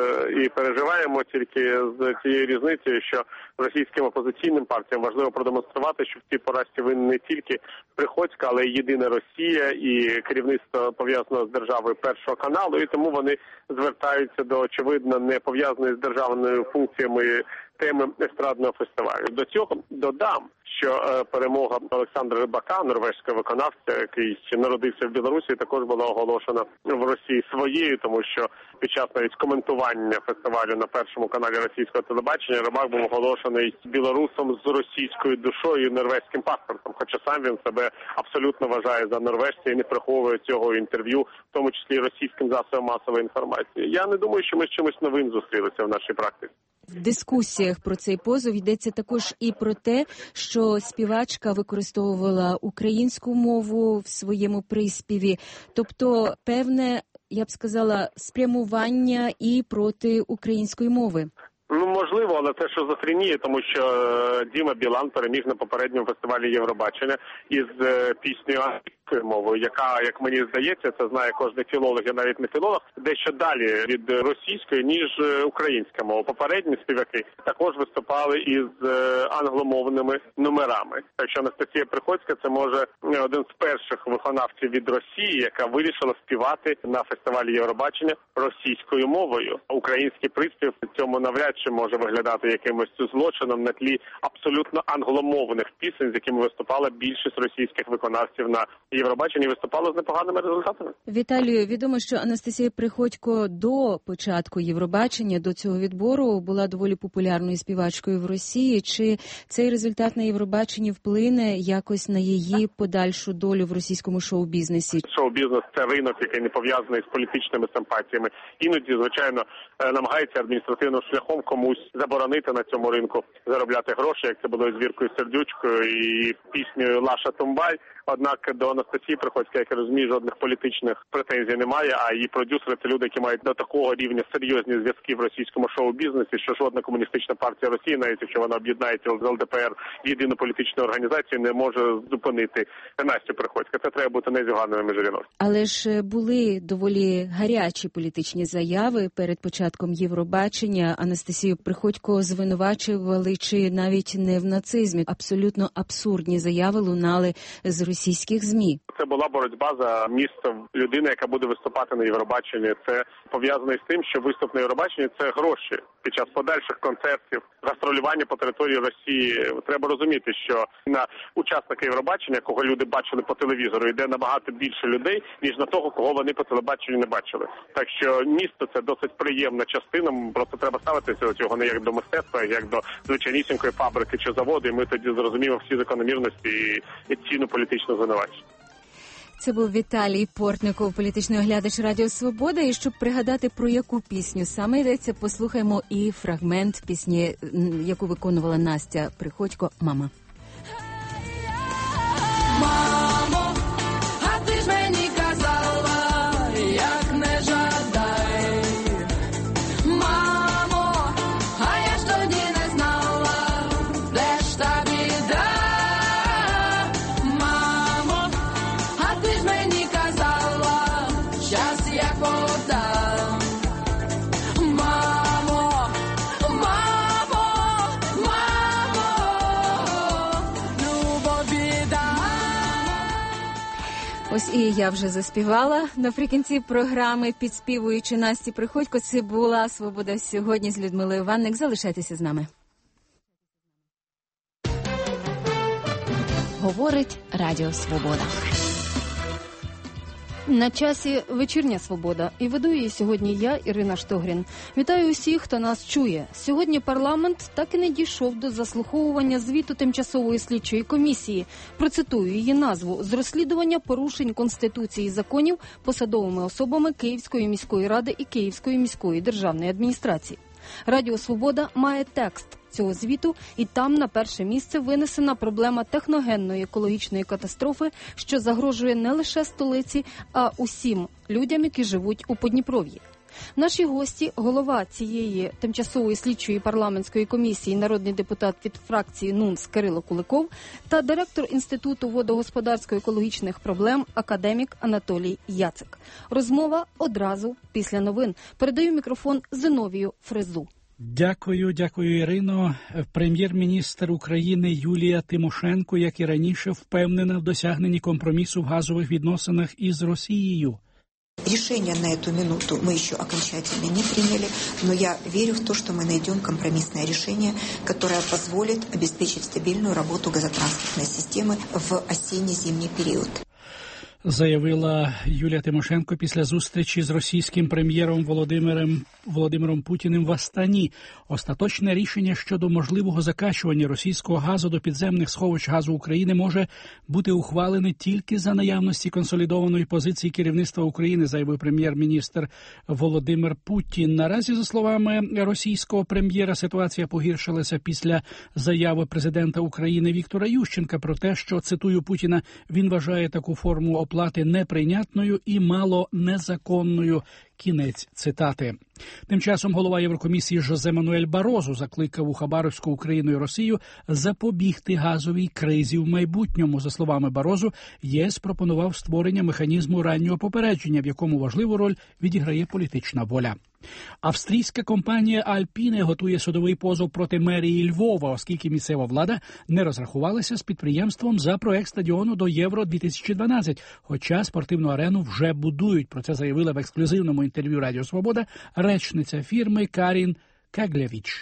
і переживаємо, тільки з тією різницею, що російським опозиційним партіям важливо продемонструвати, що в цій поразці винна не тільки Приходько, але й єдина Росія і керівництво пов'язано з державою Першого каналу, і тому вони звертаються до, очевидно, не пов'язаної з державними функціями теми естрадного фестивалю. До цього додам, що е, перемога Олександра Рибака, норвезького виконавця, який народився в Білорусі, також була оголошена в Росії своєю, тому що під час навіть коментування фестивалю на Першому каналі російського телебачення Рибак був оголошений білорусом з російською душою і норвезьким паспортом, хоча сам він себе абсолютно вважає за норвежця і не приховує цього інтерв'ю, в тому числі і російським засобам масової інформації. Я не думаю, що ми з чимось новим зустрілися в нашій практиці. В дискусіях про цей позов йдеться також і про те, що співачка використовувала українську мову в своєму приспіві, тобто певне, я б сказала, спрямування і проти української мови. Ну, можливо, але це шизофренія, тому що Діма Білан переміг на попередньому фестивалі Євробачення із піснею англійською мовою, яка, як мені здається, це знає кожен філолог, я навіть не філолог, дещо далі від російської, ніж українська мова. Попередні співаки також виступали із англомовними номерами. Так що Анастасія Приходько – це, може, один з перших виконавців від Росії, яка вирішила співати на фестивалі Євробачення російською мовою. Український приспів цьому навряд чи може виглядати якимось злочином на тлі абсолютно англомовних пісень, з якими виступала більшість російських виконавців на Євробаченні, виступала з непоганими результатами. Віталію, відомо, що Анастасія Приходько до початку Євробачення, до цього відбору, була доволі популярною співачкою в Росії. Чи цей результат на Євробаченні вплине якось на її подальшу долю в російському шоу-бізнесі? Шоу-бізнес – це ринок, який не пов'язаний з політичними симпатіями. Іноді, звичайно, намагається адміністративним шляхом комусь заборонити на цьому ринку заробляти гроші, як це було з Віркою Сердючкою і піснею «Лаша Тумбай». Однак до Анастасії Приходько, як я розумію, жодних політичних претензій немає, а її продюсери – це люди, які мають до такого рівня серйозні зв'язки в російському шоу-бізнесі, що жодна комуністична партія Росії, навіть якщо вона об'єднається з ел де пе ер в єдину політичну організацію, не може зупинити Настю Приходько. Це треба бути незюганними між жінок. Але ж були доволі гарячі політичні заяви перед початком Євробачення. Анастасію Приходько звинувачували чи навіть не в нацизмі. Абсолютно абсурдні заяви лунали з Росії. російських ЗМІ. Це була боротьба за місце людини, яка буде виступати на Євробаченні. Це пов'язано з тим, що виступ на Євробаченні – це гроші. Під час подальших концертів, гастролювання по території Росії. Треба розуміти, що на учасника Євробачення, кого люди бачили по телевізору, йде набагато більше людей, ніж на того, кого вони по телебаченню не бачили. Так що місто – це досить приємна частина, просто треба ставитися до цього не як до мистецтва, як до звичайнісінької фабрики чи заводу, і ми тоді зрозуміємо всі закономірності і ціну політичного звинувачення. Це був Віталій Портников, політичний оглядач Радіо Свобода. І щоб пригадати, про яку пісню саме йдеться, послухаймо і фрагмент пісні, яку виконувала Настя Приходько «Мама». Мамо, а ти ж мені казала, як не жадай. Мамо, а я ж тоді не знала, де ж та біда. Мамо, а ти ж мені казала, щас як вода. Мамо, мамо, мамо, любо біда. Ось і я вже заспівала наприкінці програми, підспівуючи Насті Приходько. Це була «Свобода сьогодні» з Людмилою Ванник. Залишайтеся з нами. Говорить Радіо Свобода. На часі «Вечірня Свобода» і веду її сьогодні я, Ірина Штогрін. Вітаю усіх, хто нас чує. Сьогодні парламент так і не дійшов до заслуховування звіту Тимчасової слідчої комісії. Процитую її назву: «З розслідування порушень Конституції і законів посадовими особами Київської міської ради і Київської міської державної адміністрації». Радіо «Свобода» має текст цього звіту, і там на перше місце винесена проблема техногенної екологічної катастрофи, що загрожує не лише столиці, а усім людям, які живуть у Подніпров'ї. Наші гості – голова цієї тимчасової слідчої парламентської комісії, народний депутат від фракції НУНС Кирило Куликов та директор Інституту водогосподарсько-екологічних проблем академік Анатолій Яцик. Розмова одразу після новин. Передаю мікрофон Зиновію Фрезу. Дякую, дякую, Ірино. Прем'єр-міністр України Юлія Тимошенко, як і раніше, впевнена в досягненні компромісу в газових відносинах із Росією. Решение на эту минуту мы еще окончательно не приняли, но я верю в то, что мы найдем компромиссное решение, которое позволит обеспечить стабильную работу газотранспортной системы в осенне-зимний период. Заявила Юлія Тимошенко після зустрічі з російським прем'єром Володимиром Володимиром Путіним в Астані. Остаточне рішення щодо можливого закачування російського газу до підземних сховищ газу України може бути ухвалене тільки за наявності консолідованої позиції керівництва України, заявив прем'єр-міністр Володимир Путін. Наразі, за словами російського прем'єра, ситуація погіршилася після заяви президента України Віктора Ющенка про те, що, цитую Путіна, він вважає таку форму оплати неприйнятною і мало незаконною. Кінець цитати. Тим часом голова Єврокомісії Жозе Мануель Барозу закликав у Хабаровську Україну і Росію запобігти газовій кризі в майбутньому. За словами Барозу, ЄС пропонував створення механізму раннього попередження, в якому важливу роль відіграє політична воля. Австрійська компанія Альпіне готує судовий позов проти мерії Львова, оскільки місцева влада не розрахувалася з підприємством за проект стадіону до Євро дві тисячі дванадцять, хоча спортивну арену вже будують. Про це заявила в ексклюзивному інтерв'ю Радіо Свобода речниця фірми Карін Каглєвіч.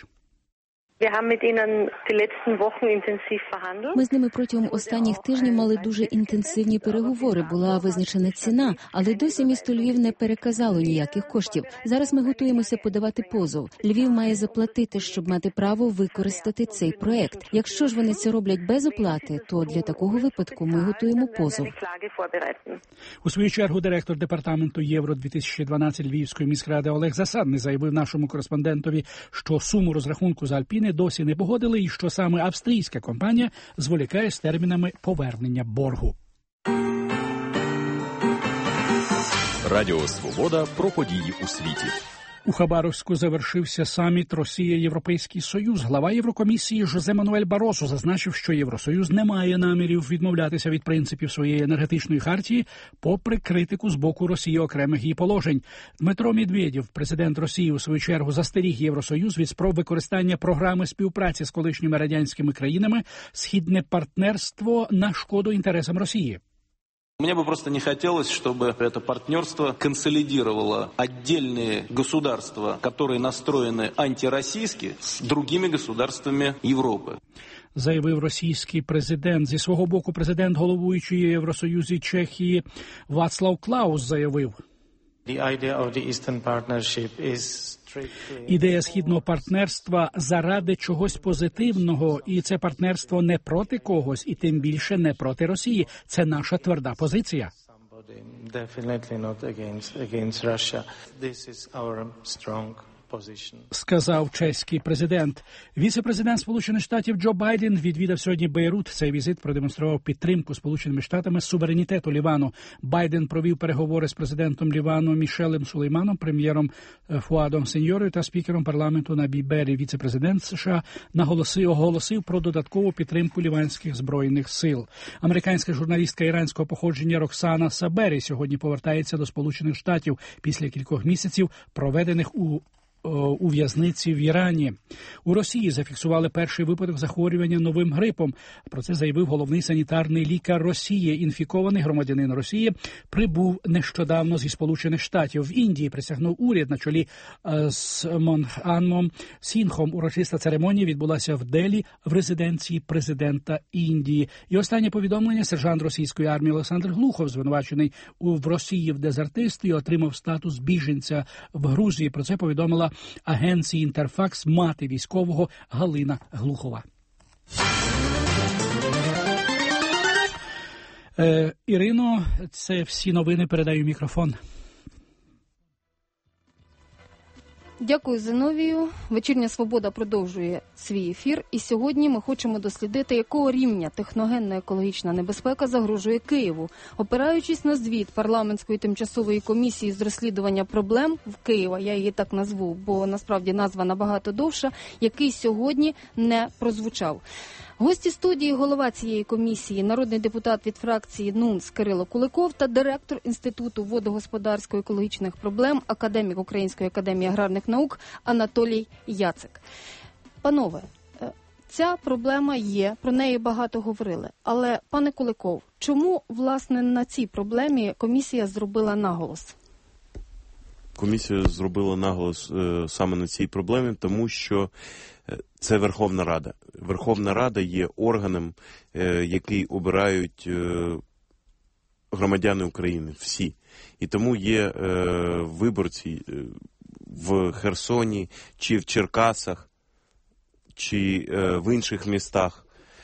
Ми з ними протягом останніх тижнів мали дуже інтенсивні переговори. Була визначена ціна, але досі місто Львів не переказало ніяких коштів. Зараз ми готуємося подавати позов. Львів має заплатити, щоб мати право використати цей проект. Якщо ж вони це роблять без оплати, то для такого випадку ми готуємо позов. У свою чергу директор департаменту Євро дві тисячі дванадцять Львівської міськради Олег Засадний заявив нашому кореспондентові, що суму розрахунку за Альпіни досі не погодили і що саме австрійська компанія зволікає з термінами повернення боргу. Радіо Свобода про події у світі. У Хабаровську завершився саміт Росія-Європейський Союз. Глава Єврокомісії Жозе Мануель Барозу зазначив, що Євросоюз не має намірів відмовлятися від принципів своєї енергетичної хартії, попри критику з боку Росії окремих її положень. Дмитро Медведєв, президент Росії, у свою чергу застеріг Євросоюз від спроб використання програми співпраці з колишніми радянськими країнами «Східне партнерство» на шкоду інтересам Росії. Мне бы просто не хотелось, чтобы это партнерство консолидировало отдельные государства, которые настроены антироссийски, с другими государствами Европы. Заявив російський президент. Зі свого боку президент головуючої Євросоюзі Чехії Вацлав Клаус заявив: Ідея східного партнерства заради чогось позитивного, і це партнерство не проти когось, і тим більше не проти Росії. Це наша тверда позиція. Сказав чеський президент. Віце-президент Сполучених Штатів Джо Байден відвідав сьогодні Бейрут. Цей візит продемонстрував підтримку Сполученими Штатами суверенітету Лівану. Байден провів переговори з президентом Лівану Мішелем Сулейманом, прем'єром Фуадом Сеньорою та спікером парламенту Набі Беррі. Віце-президент США наголосив, оголосив про додаткову підтримку ліванських збройних сил. Американська журналістка іранського походження Роксана Сабері сьогодні повертається до Сполучених Штатів після кількох місяців, проведених у у в'язниці в Ірані. У Росії зафіксували перший випадок захворювання новим грипом. Про це заявив головний санітарний лікар Росії. Інфікований громадянин Росії прибув нещодавно зі Сполучених Штатів. В Індії присягнув уряд на чолі з Монханмом Сінхом. Урочиста церемонія відбулася в Делі в резиденції президента Індії. І останнє повідомлення: сержант російської армії Олександр Глухов, звинувачений в Росії в дезертирстві, отримав статус біженця в Грузії. Про це повідомила агенції «Інтерфакс» мати військового Галина Глухова. Е, Ірино, це всі новини. Передаю мікрофон. Дякую, Зиновію. Вечірня Свобода продовжує свій ефір. І сьогодні ми хочемо дослідити, якого рівня техногенна екологічна небезпека загрожує Києву. Опираючись на звіт парламентської тимчасової комісії з розслідування проблем в Києва, я її так назву, бо насправді назва набагато довша, який сьогодні не прозвучав. Гості студії, голова цієї комісії, народний депутат від фракції НУНС Кирило Куликов та директор Інституту водогосподарсько-екологічних проблем, академік Української академії аграрних наук Анатолій Яцик. Панове, ця проблема є, про неї багато говорили. Але, пане Куликов, чому, власне, на цій проблемі комісія зробила наголос? Комісія зробила наголос е, саме на цій проблемі, тому що це Верховна Рада. Верховна Рада є органом, е, який обирають е, громадяни України, всі. І тому є е, виборці е, в Херсоні, чи в Черкасах, чи е, в інших містах,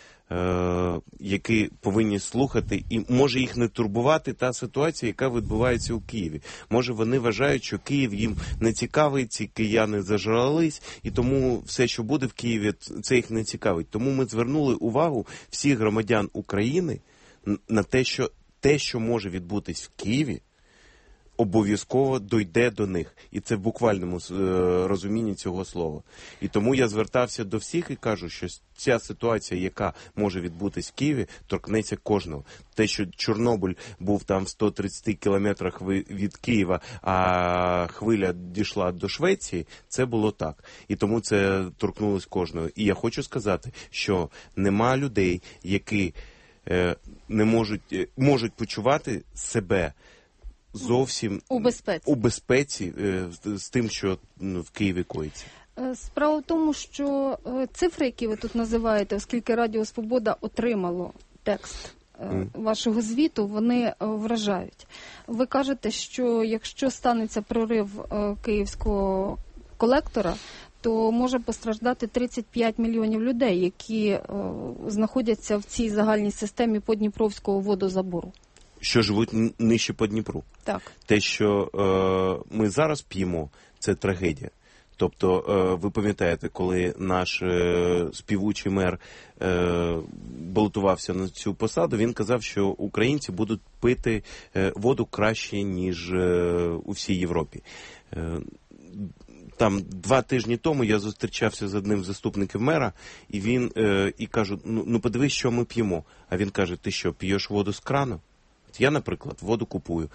які повинні слухати, і може їх не турбувати та ситуація, яка відбувається у Києві. Може вони вважають, що Київ їм не цікавий, ці кияни зажрались, і тому все, що буде в Києві, це їх не цікавить. Тому ми звернули увагу всіх громадян України на те, що те, що може відбутись в Києві, обов'язково дойде до них. І це в буквальному е, розумінні цього слова. І тому я звертався до всіх і кажу, що ця ситуація, яка може відбутись в Києві, торкнеться кожного. Те, що Чорнобиль був там в сто тридцять кілометрах від Києва, а хвиля дійшла до Швеції, це було так. І тому це торкнулось кожного. І я хочу сказати, що нема людей, які е, не можуть, е, можуть почувати себе зовсім у безпеці, у безпеці е, з тим, що ну, в Києві коїться. Справа в тому, що цифри, які ви тут називаєте, оскільки Радіо Свобода отримало текст mm. вашого звіту, вони вражають. Ви кажете, що якщо станеться прорив київського колектора, то може постраждати тридцять п'ять мільйонів людей, які е, знаходяться в цій загальній системі Подніпровського водозабору. Що живуть нижче по Дніпру. Так. Те, що е, ми зараз п'ємо, це трагедія. Тобто, е, ви пам'ятаєте, коли наш е, співучий мер е, балотувався на цю посаду, він казав, що українці будуть пити е, воду краще, ніж е, у всій Європі. Е, Там два тижні тому я зустрічався з одним з заступників мера, і він е, і кажу, ну, ну подивись, що ми п'ємо. А він каже, ти що, п'єш воду з крану? Я, наприклад, воду купую.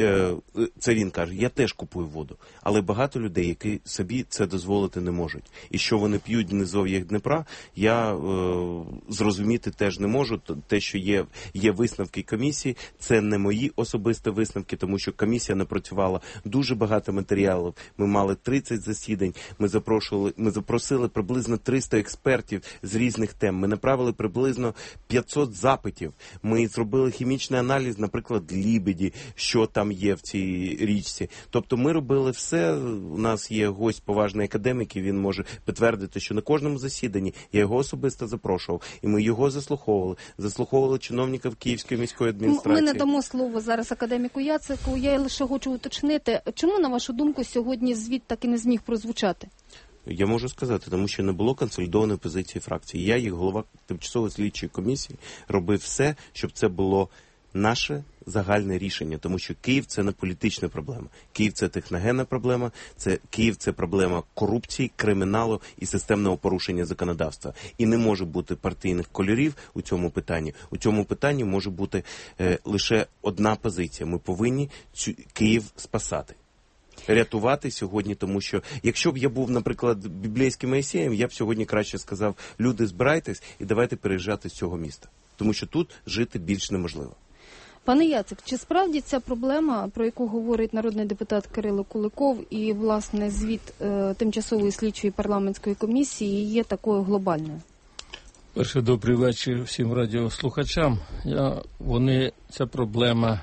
Це він каже, я теж купую воду. Але багато людей, які собі це дозволити не можуть. І що вони п'ють в низов'ях Дніпра, я е, зрозуміти теж не можу. Те, що є, є висновки комісії, це не мої особисті висновки, тому що комісія напрацювала дуже багато матеріалів. Ми мали тридцять засідань, ми запрошували, ми запросили приблизно триста експертів з різних тем. Ми направили приблизно п'ятсот запитів. Ми зробили хімічний аналіз, наприклад, лібеді, що там є в цій річці. Тобто ми робили все. У нас є гость поважний академік, і він може підтвердити, що на кожному засіданні я його особисто запрошував, і ми його заслуховували. Заслуховували чиновників Київської міської адміністрації. Ми не дамо слово зараз академіку Яцику. Я лише хочу уточнити, чому, на вашу думку, сьогодні звіт так і не зміг прозвучати? Я можу сказати, тому що не було консолідованої позиції фракції. Я, як голова тимчасової слідчої комісії, робив все, щоб це було наше загальне рішення, тому що Київ – це не політична проблема. Київ – це техногенна проблема, це Київ – це проблема корупції, криміналу і системного порушення законодавства. І не може бути партійних кольорів у цьому питанні. У цьому питанні може бути е, лише одна позиція. Ми повинні цю, Київ спасати. Рятувати сьогодні, тому що якщо б я був, наприклад, біблійським Моїсеєм, я б сьогодні краще сказав, люди, збирайтесь і давайте переїжджати з цього міста. Тому що тут жити більш неможливо. Пане Яцик, чи справді ця проблема, про яку говорить народний депутат Кирило Куликов і, власне, звіт е, Тимчасової слідчої парламентської комісії є такою глобальною? Перше, добрий вечір всім радіослухачам. Я, вони, ця проблема,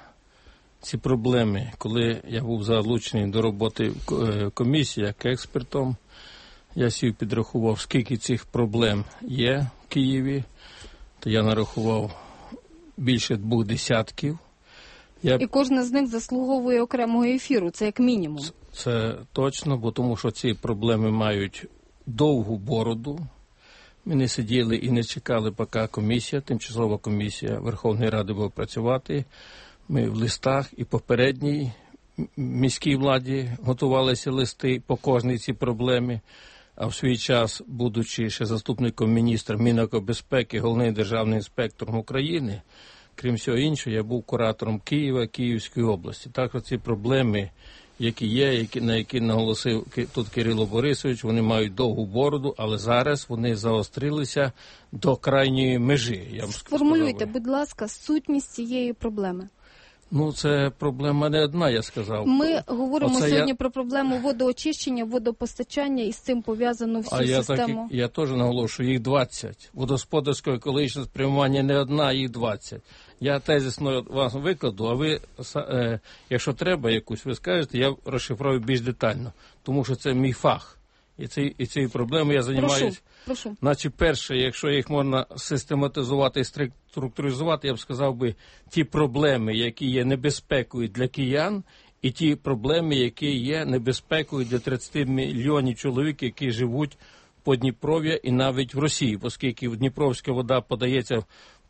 ці проблеми, коли я був залучений до роботи в комісії як експертом, я сів підрахував, скільки цих проблем є в Києві, то я нарахував більше двох десятків. Я... І кожна з них заслуговує окремого ефіру, це як мінімум. Це, це точно, бо тому що ці проблеми мають довгу бороду. Ми не сиділи і не чекали, поки комісія, тимчасова комісія Верховної Ради буде працювати. Ми в листах і попередній міській владі готувалися листи по кожній цій проблемі. А в свій час, будучи ще заступником міністра Мінекобезпеки, головним державним інспектором України, крім всього іншого, я був куратором Києва, Київської області. Так, ці проблеми, які є, які, на які наголосив тут Кирило Борисович, вони мають довгу бороду, але зараз вони заострилися до крайньої межі. Я Сформулюйте, будь ласка, сутність цієї проблеми. Ну, це проблема не одна, я сказав. Ми говоримо Оце сьогодні я... про проблему водоочищення, водопостачання і з цим пов'язану всю а систему. Я, так, я теж наголошую, їх двадцять. Водосподарського екологічного спрямування не одна, їх двадцять. Я тезисно вас викладу, а ви, е, якщо треба якусь, ви скажете, я розшифрую більш детально. Тому що це мій фах. І, ці, і цією проблемою я займаюся. Прошу. Значить, перше, якщо їх можна систематизувати і структуризувати, я б сказав би, ті проблеми, які є небезпекою для киян, і ті проблеми, які є небезпекою для тридцять мільйонів чоловік, які живуть по Дніпров'я і навіть в Росії, оскільки Дніпровська вода подається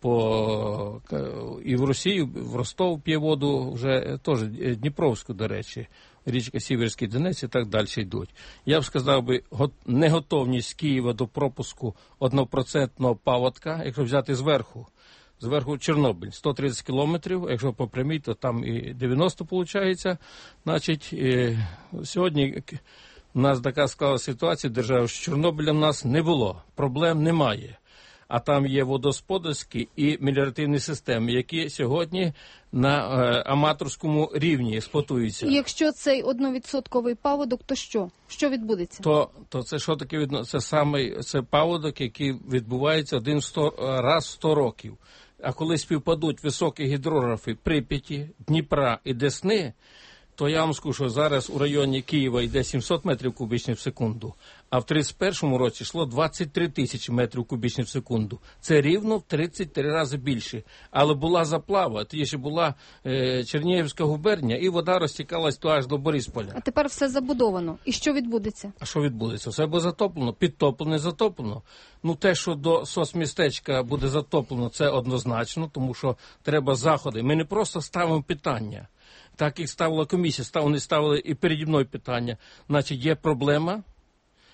по і в Росію, в Ростов п'є воду, вже теж Дніпровську, до речі, річка Сіверський Донець і так далі йдуть. Я б сказав би, неготовність Києва до пропуску однопроцентного паводка, якщо взяти зверху, зверху Чорнобиль, сто тридцять кілометрів, якщо по прямій, то там і дев'яносто виходить. Значить, і сьогодні у нас така склалася ситуація в державі, що Чорнобиля в нас не було, проблем немає. А там є водосподарські і меліоративні системи, які сьогодні на е, аматорському рівні експлуатуються. Якщо цей одновідсотковий паводок, то що? Що відбудеться? То, то це що таке відно? Це саме це паводок, який відбувається один сто, раз в сто років. А коли співпадуть високі гідрографи Прип'яті, Дніпра і Десни, то я вам скажу, що зараз у районі Києва йде сімсот метрів кубічних в секунду, а в тридцять першому році йшло двадцять три тисячі метрів кубічних в секунду. Це рівно в тридцять три рази більше. Але була заплава, тоді ще була е, Чернігівська губернія, і вода розтікалась то аж до Борисполя. А тепер все забудовано. І що відбудеться? А що відбудеться? Все буде затоплено, підтоплено, затоплено. Ну, те, що до соцмістечка буде затоплено, це однозначно, тому що треба заходи. Ми не просто ставимо питання. Так, як ставила комісія, став, вони ставили і переді мною питання. Значить, є проблема,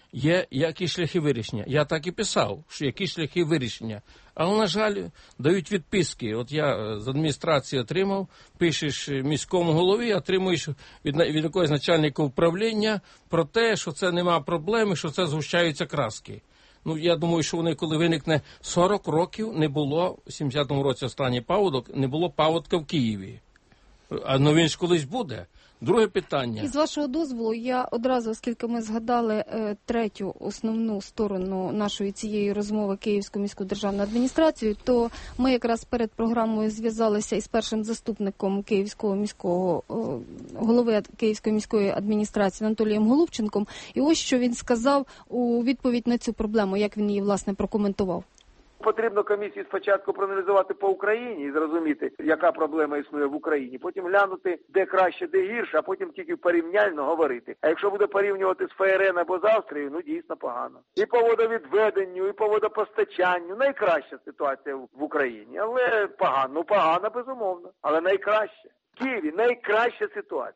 є які шляхи вирішення. Я так і писав, що які шляхи вирішення. Але, на жаль, дають відписки. От я з адміністрації отримав, пишеш міському голові, отримуєш від, від якогось начальника управління про те, що це нема проблеми, що це згущаються краски. Ну, я думаю, що вони, коли виникне сорок років, не було, у сімдесятому році останній паводок, не було паводка в Києві. А ну він ж колись буде. Друге питання. І з вашого дозволу, я одразу, оскільки ми згадали е, третю основну сторону нашої цієї розмови Київську міську державну адміністрацію, то ми якраз перед програмою зв'язалися із першим заступником Київського міського е, голови Київської міської адміністрації Анатолієм Голубченком. І ось що він сказав у відповідь на цю проблему, як він її, власне, прокоментував. Потрібно комісії спочатку проаналізувати по Україні і зрозуміти, яка проблема існує в Україні. Потім глянути, де краще, де гірше, а потім тільки порівняльно говорити. А якщо буде порівнювати з ФРН або з Австрією, ну дійсно погано. І по водовідведенню, і по водопостачанню. Найкраща ситуація в Україні. Але погано, ну погано, безумовно. Але найкраще. В Києві найкраща ситуація.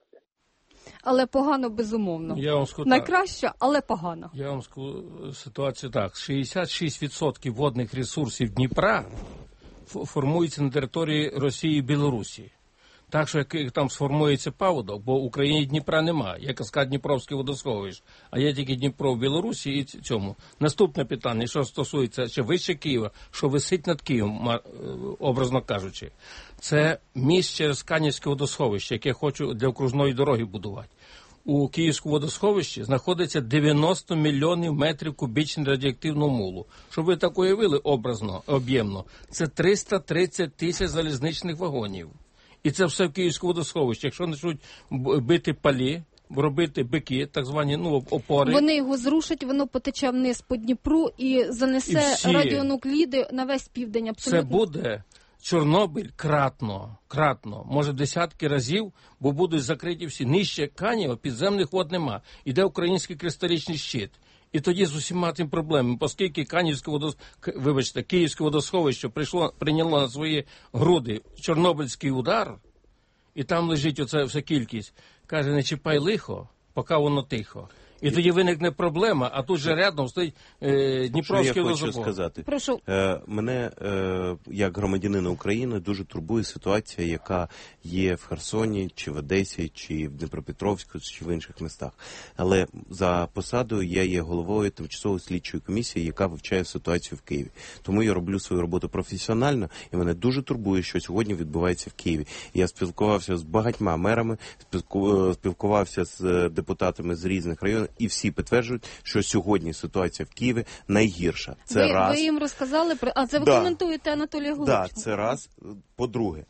Але погано, безумовно. Я вам скажу, найкраще, але погано. Я вам скажу ситуацію так. шістдесят шість відсотків водних ресурсів Дніпра формуються на території Росії і Білорусі. Так що, як там сформується паводок, бо в Україні Дніпра немає, є каскад Дніпровське водосховище, а є тільки Дніпро в Білорусі і цьому. Наступне питання, що стосується ще вище Києва, що висить над Києвом, образно кажучи, це міст через Канівське водосховище, яке хочу для окружної дороги будувати. У Київському водосховищі знаходиться дев'яносто мільйонів метрів кубічних радіоактивного мулу. Щоб ви так уявили образно, об'ємно, це триста тридцять тисяч залізничних вагонів. І це все в Київському водосховищі. Якщо почнуть бити палі, робити бики, так звані, ну, опори. Вони його зрушать, воно потече вниз по Дніпру і занесе і всі... радіонукліди на весь південь. Абсолютно. Це буде Чорнобиль кратно, кратно, може десятки разів, бо будуть закриті всі. Нижче Канєва підземних вод нема. Іде український кристалічний щит. І тоді з усіма тим проблемами, оскільки Канівське водос... вибачте, Київське водосховище прийшло, прийняло на свої груди Чорнобильський удар, і там лежить оця вся кількість, каже, не чіпай лихо, поки воно тихо. І тоді виникне проблема, а тут же рядом стоїть е, Дніпровський водозабор. Що я хочу сказати? Прошу. Е, мене, е, як громадянина України, дуже турбує ситуація, яка є в Херсоні, чи в Одесі, чи в Дніпропетровську, чи в інших містах. Але за посадою я є головою тимчасової слідчої комісії, яка вивчає ситуацію в Києві. Тому я роблю свою роботу професіонально, і мене дуже турбує, що сьогодні відбувається в Києві. Я спілкувався з багатьма мерами, спілкувався з депутатами з різних районів, і всі підтверджують, що сьогодні ситуація в Києві найгірша. Це ви, раз. Ви їм розказали про... А це ви да. коментуєте Анатолія Голубченка? Так, да, це раз. По-друге,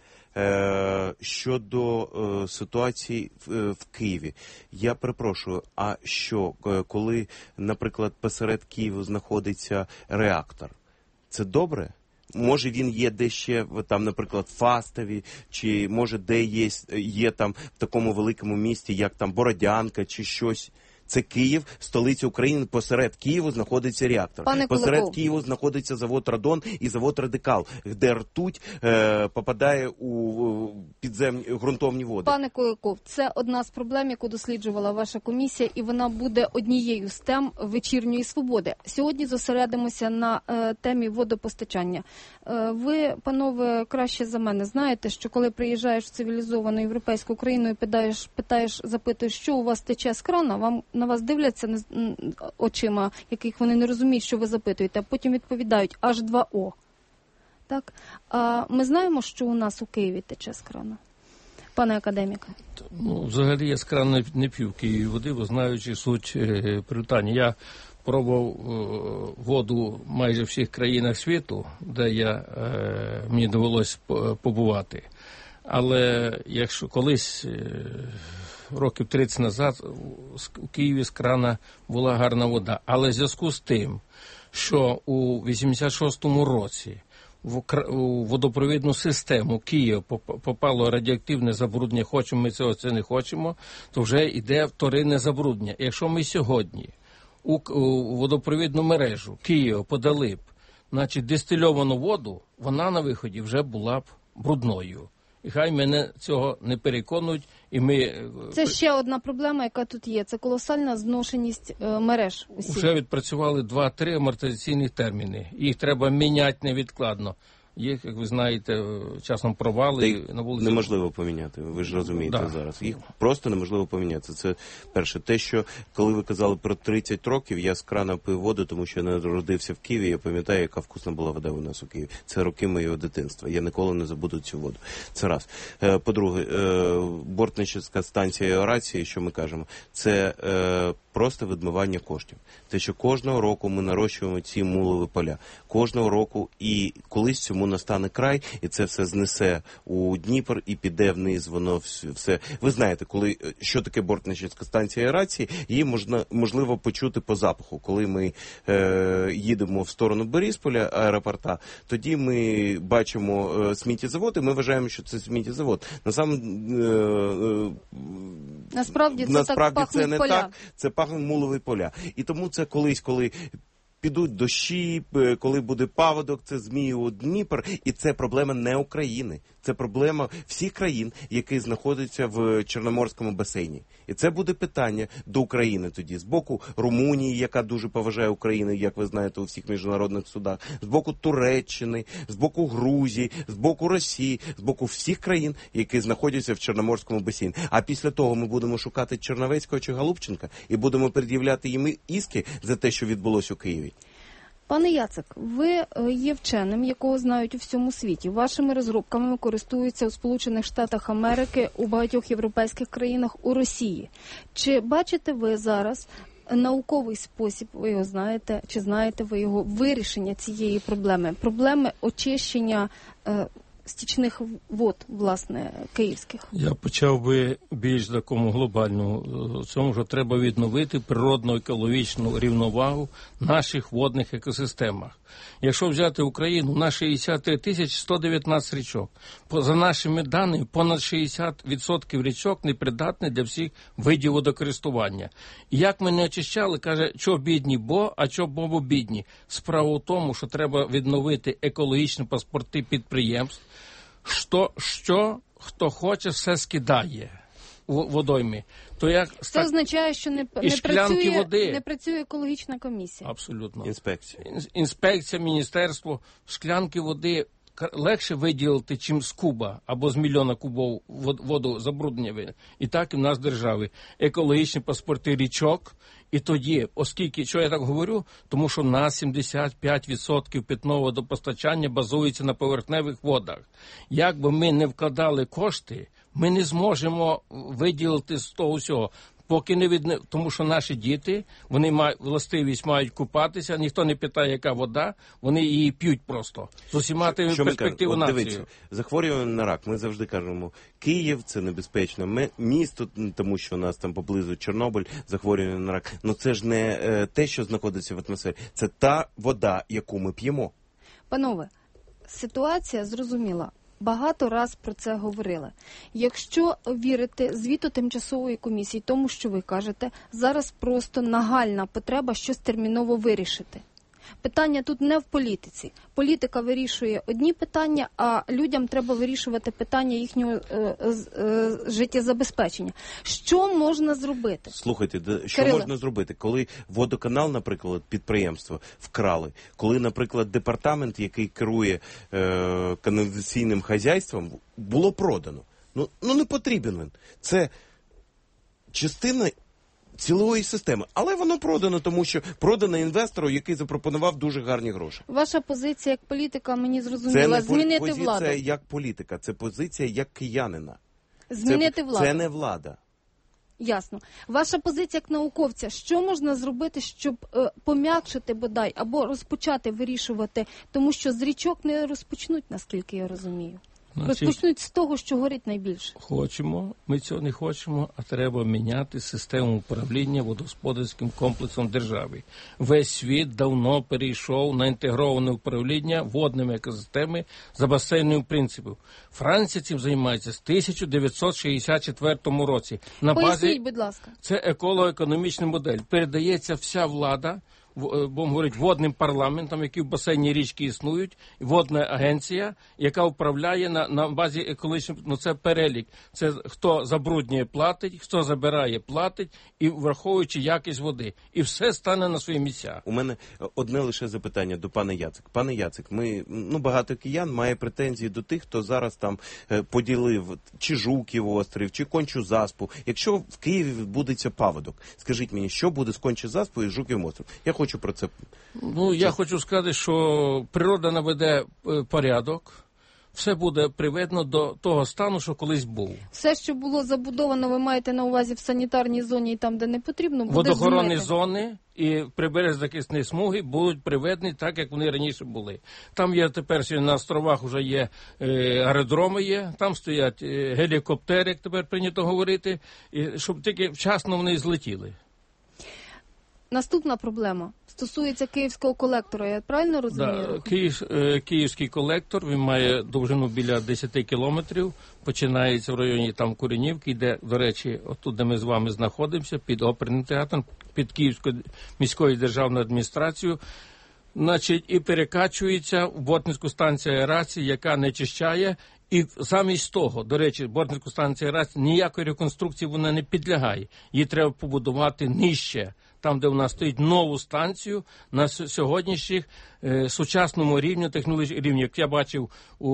е- щодо е- ситуації в, е- в Києві. Я перепрошую, а що, е- коли, наприклад, посеред Києва знаходиться реактор, це добре? Може він є де ще, там, наприклад, в Фастові, чи може де є, є там в такому великому місті, як там Бородянка, чи щось. Це Київ, столиця України, посеред Києва знаходиться реактор. Пане посеред Кулаков. Києва знаходиться завод «Радон» і завод «Радикал», де ртуть е, попадає у підземні, ґрунтовні води. Пане Кулаков, це одна з проблем, яку досліджувала ваша комісія, і вона буде однією з тем «Вечірньої свободи». Сьогодні зосередимося на е, темі водопостачання. Е, ви, панове, краще за мене знаєте, що коли приїжджаєш в цивілізовану європейську країну і питаєш, питаєш, запитуєш, що у вас тече з крана, вам на вас дивляться очима, яких вони не розуміють, що ви запитуєте, а потім відповідають аж два О. Так? А ми знаємо, що у нас у Києві тече з крана? Пане академіка. Ну, взагалі я з крана не п'ю в Києві води, бо знаючи суть е, питання. Я пробував е, воду майже в всіх країнах світу, де я, е, мені довелося побувати. Але якщо колись... Е, років тридцять назад у Києві з крана була гарна вода. Але в зв'язку з тим, що у вісімдесят шостому році в водопровідну систему Києва попало радіоактивне забруднення, хочемо ми цього, це не хочемо, то вже йде вторинне забруднення. Якщо ми сьогодні у водопровідну мережу Києва подали б, значить, дистильовану воду, вона на виході вже була б брудною. І хай мене цього не переконують. І ми... Це ще одна проблема, яка тут є. Це колосальна зношеність е, мереж усіх. Вже відпрацювали два-три амортизаційні терміни. Їх треба міняти невідкладно. Є, як ви знаєте, часом провали на вулиці. Неможливо поміняти, ви ж розумієте да. зараз. Їх просто неможливо поміняти. Це перше. Те, що коли ви казали про тридцять років, я з крана пив воду, тому що я народився в Києві, я пам'ятаю, яка вкусна була вода у нас у Києві. Це роки моєго дитинства. Я ніколи не забуду цю воду. Це раз. По-друге, бортничівська станція аерації, що ми кажемо, це просто відмивання коштів. Те, що кожного року ми нарощуємо ці мулові поля. Кожного року, і колись цьому настане край, і це все знесе у Дніпр і піде вниз, воно все. Ви знаєте, коли, що таке бортничівська станція аерації, її можна, можливо почути по запаху. Коли ми е, їдемо в сторону Борисполя, аеропорта, тоді ми бачимо е, сміттєзавод, і ми вважаємо, що це сміттєзавод. Насам, е, е, насправді це, насправді так це не поля. так, це пахнуть мулові поля. І тому це колись, коли підуть дощі, коли буде паводок, це змії у Дніпр, і це проблема не України. Це проблема всіх країн, які знаходяться в Чорноморському басейні. І це буде питання до України тоді. З боку Румунії, яка дуже поважає Україну, як ви знаєте, у всіх міжнародних судах. З боку Туреччини, з боку Грузії, з боку Росії, з боку всіх країн, які знаходяться в Чорноморському басейні. А після того ми будемо шукати Черновецького чи Голубченка і будемо пред'являти їм іски за те, що відбулося у Києві. Пане Яцек, ви є вченим, якого знають у всьому світі. Вашими розробками користуються у Сполучених Штатах Америки, у багатьох європейських країнах, у Росії. Чи бачите ви зараз науковий спосіб, ви його знаєте, чи знаєте ви його, вирішення цієї проблеми? Проблеми очищення е, стічних вод, власне, київських? Я почав би більш такому глобальному цьому, що треба відновити природно-екологічну рівновагу в наших водних екосистемах. Якщо взяти Україну, на шістдесят три тисячі сто дев'ятнадцять річок. За нашими даними, понад шістдесят відсотків річок непридатні для всіх видів водокористування. І як ми не очищали, каже, що бідні бо, а що бобо бідні. Справа в тому, що треба відновити екологічні паспорти підприємств, що, що хто хоче, все скидає у водоймі. То як Це ста... означає, що не, не, працює, води. не працює екологічна комісія. Абсолютно. Інспекція. Інспекція, міністерство, шклянки води легше виділити, чим з куба або з мільйона кубов воду забруднення. І так і в нас держави. Екологічні паспорти річок. І тоді, оскільки, що я так говорю, тому що на сімдесят п'ять відсотків питного водопостачання базується на поверхневих водах. Як би ми не вкладали кошти, ми не зможемо виділити з того всього. Поки не від... Тому що наші діти, вони мають властивість мають купатися, ніхто не питає, яка вода, вони її п'ють просто. З усіма тими перспективами нації. Дивіться, захворювання на рак, ми завжди кажемо, Київ – це небезпечне місто, тому що у нас там поблизу Чорнобиль, захворювання на рак. Ну це ж не е, те, що знаходиться в атмосфері, це та вода, яку ми п'ємо. Панове, ситуація зрозуміла. Багато раз про це говорили. Якщо вірити звіту тимчасової комісії, тому що ви кажете, зараз просто нагальна потреба щось терміново вирішити. Питання тут не в політиці. Політика вирішує одні питання, а людям треба вирішувати питання їхнього е, е, життєзабезпечення. Що можна зробити? Слухайте, що Кириле. можна зробити? Коли водоканал, наприклад, підприємство вкрали, коли, наприклад, департамент, який керує е, каналізаційним хазяйством, було продано. Ну, ну не потрібен він. Це частина цілої системи. Але воно продано, тому що продано інвестору, який запропонував дуже гарні гроші. Ваша позиція як політика, мені зрозуміла, змінити владу. Це не позиція як політика, це позиція як киянина. Змінити це, владу. Це не влада. Ясно. Ваша позиція як науковця, що можна зробити, щоб е, пом'якшити бодай, або розпочати вирішувати, тому що з річок не розпочнуть, наскільки я розумію. Значить, розпочнуть з того, що горить найбільше. Хочемо, ми цього не хочемо, а треба міняти систему управління водогосподарським комплексом держави. Весь світ давно перейшов на інтегроване управління водними екосистемами за басейним принципом. Франція цим займається з тисяча дев'ятсот шістдесят четвертому році. На Поясніть, базі будь ласка. це еколого-економічна модель. Передається вся влада будемо говорити, водним парламентом, які в басейні річки існують, водна агенція, яка управляє на, на базі екологічного, ну це перелік. Це хто забруднює, платить, хто забирає, платить, і враховуючи якість води. І все стане на свої місця. У мене одне лише запитання до пана Яцик. Пане Яцик, ми, ну, багато киян має претензії до тих, хто зараз там поділив чи Жуків острів, чи Кончу Заспу. Якщо в Києві відбудеться паводок, скажіть мені, що буде з Кончу Заспою і Жуків острів? Я хочу про це. Ну, я хочу сказати, що природа наведе порядок. Все буде приведено до того стану, що колись був. Все, що було забудовано, ви маєте на увазі в санітарній зоні і там, де не потрібно, буде водохоронні змити. зони і прибережні захисні смуги будуть приведені так, як вони раніше були. Там є тепер на островах вже є е, аеродроми є, там стоять е, гелікоптери, як тепер прийнято говорити, і, щоб тільки вчасно вони злетіли. Наступна проблема стосується київського колектора, я правильно розумію? Да, Київ, е, київський колектор, він має довжину біля десять кілометрів, починається в районі там Куренівки, йде, до речі, отут, де ми з вами знаходимося, під оперним театром, під Київською міською державною адміністрацією, значить, і перекачується в Бортницьку станцію аерації, яка не очищає. І замість того, до речі, Бортницьку станцію аерації ніякої реконструкції вона не підлягає. Її треба побудувати нижче, там, де у нас стоїть нову станцію на сьогоднішніх е, сучасному рівні, технологічному рівні, як я бачив у,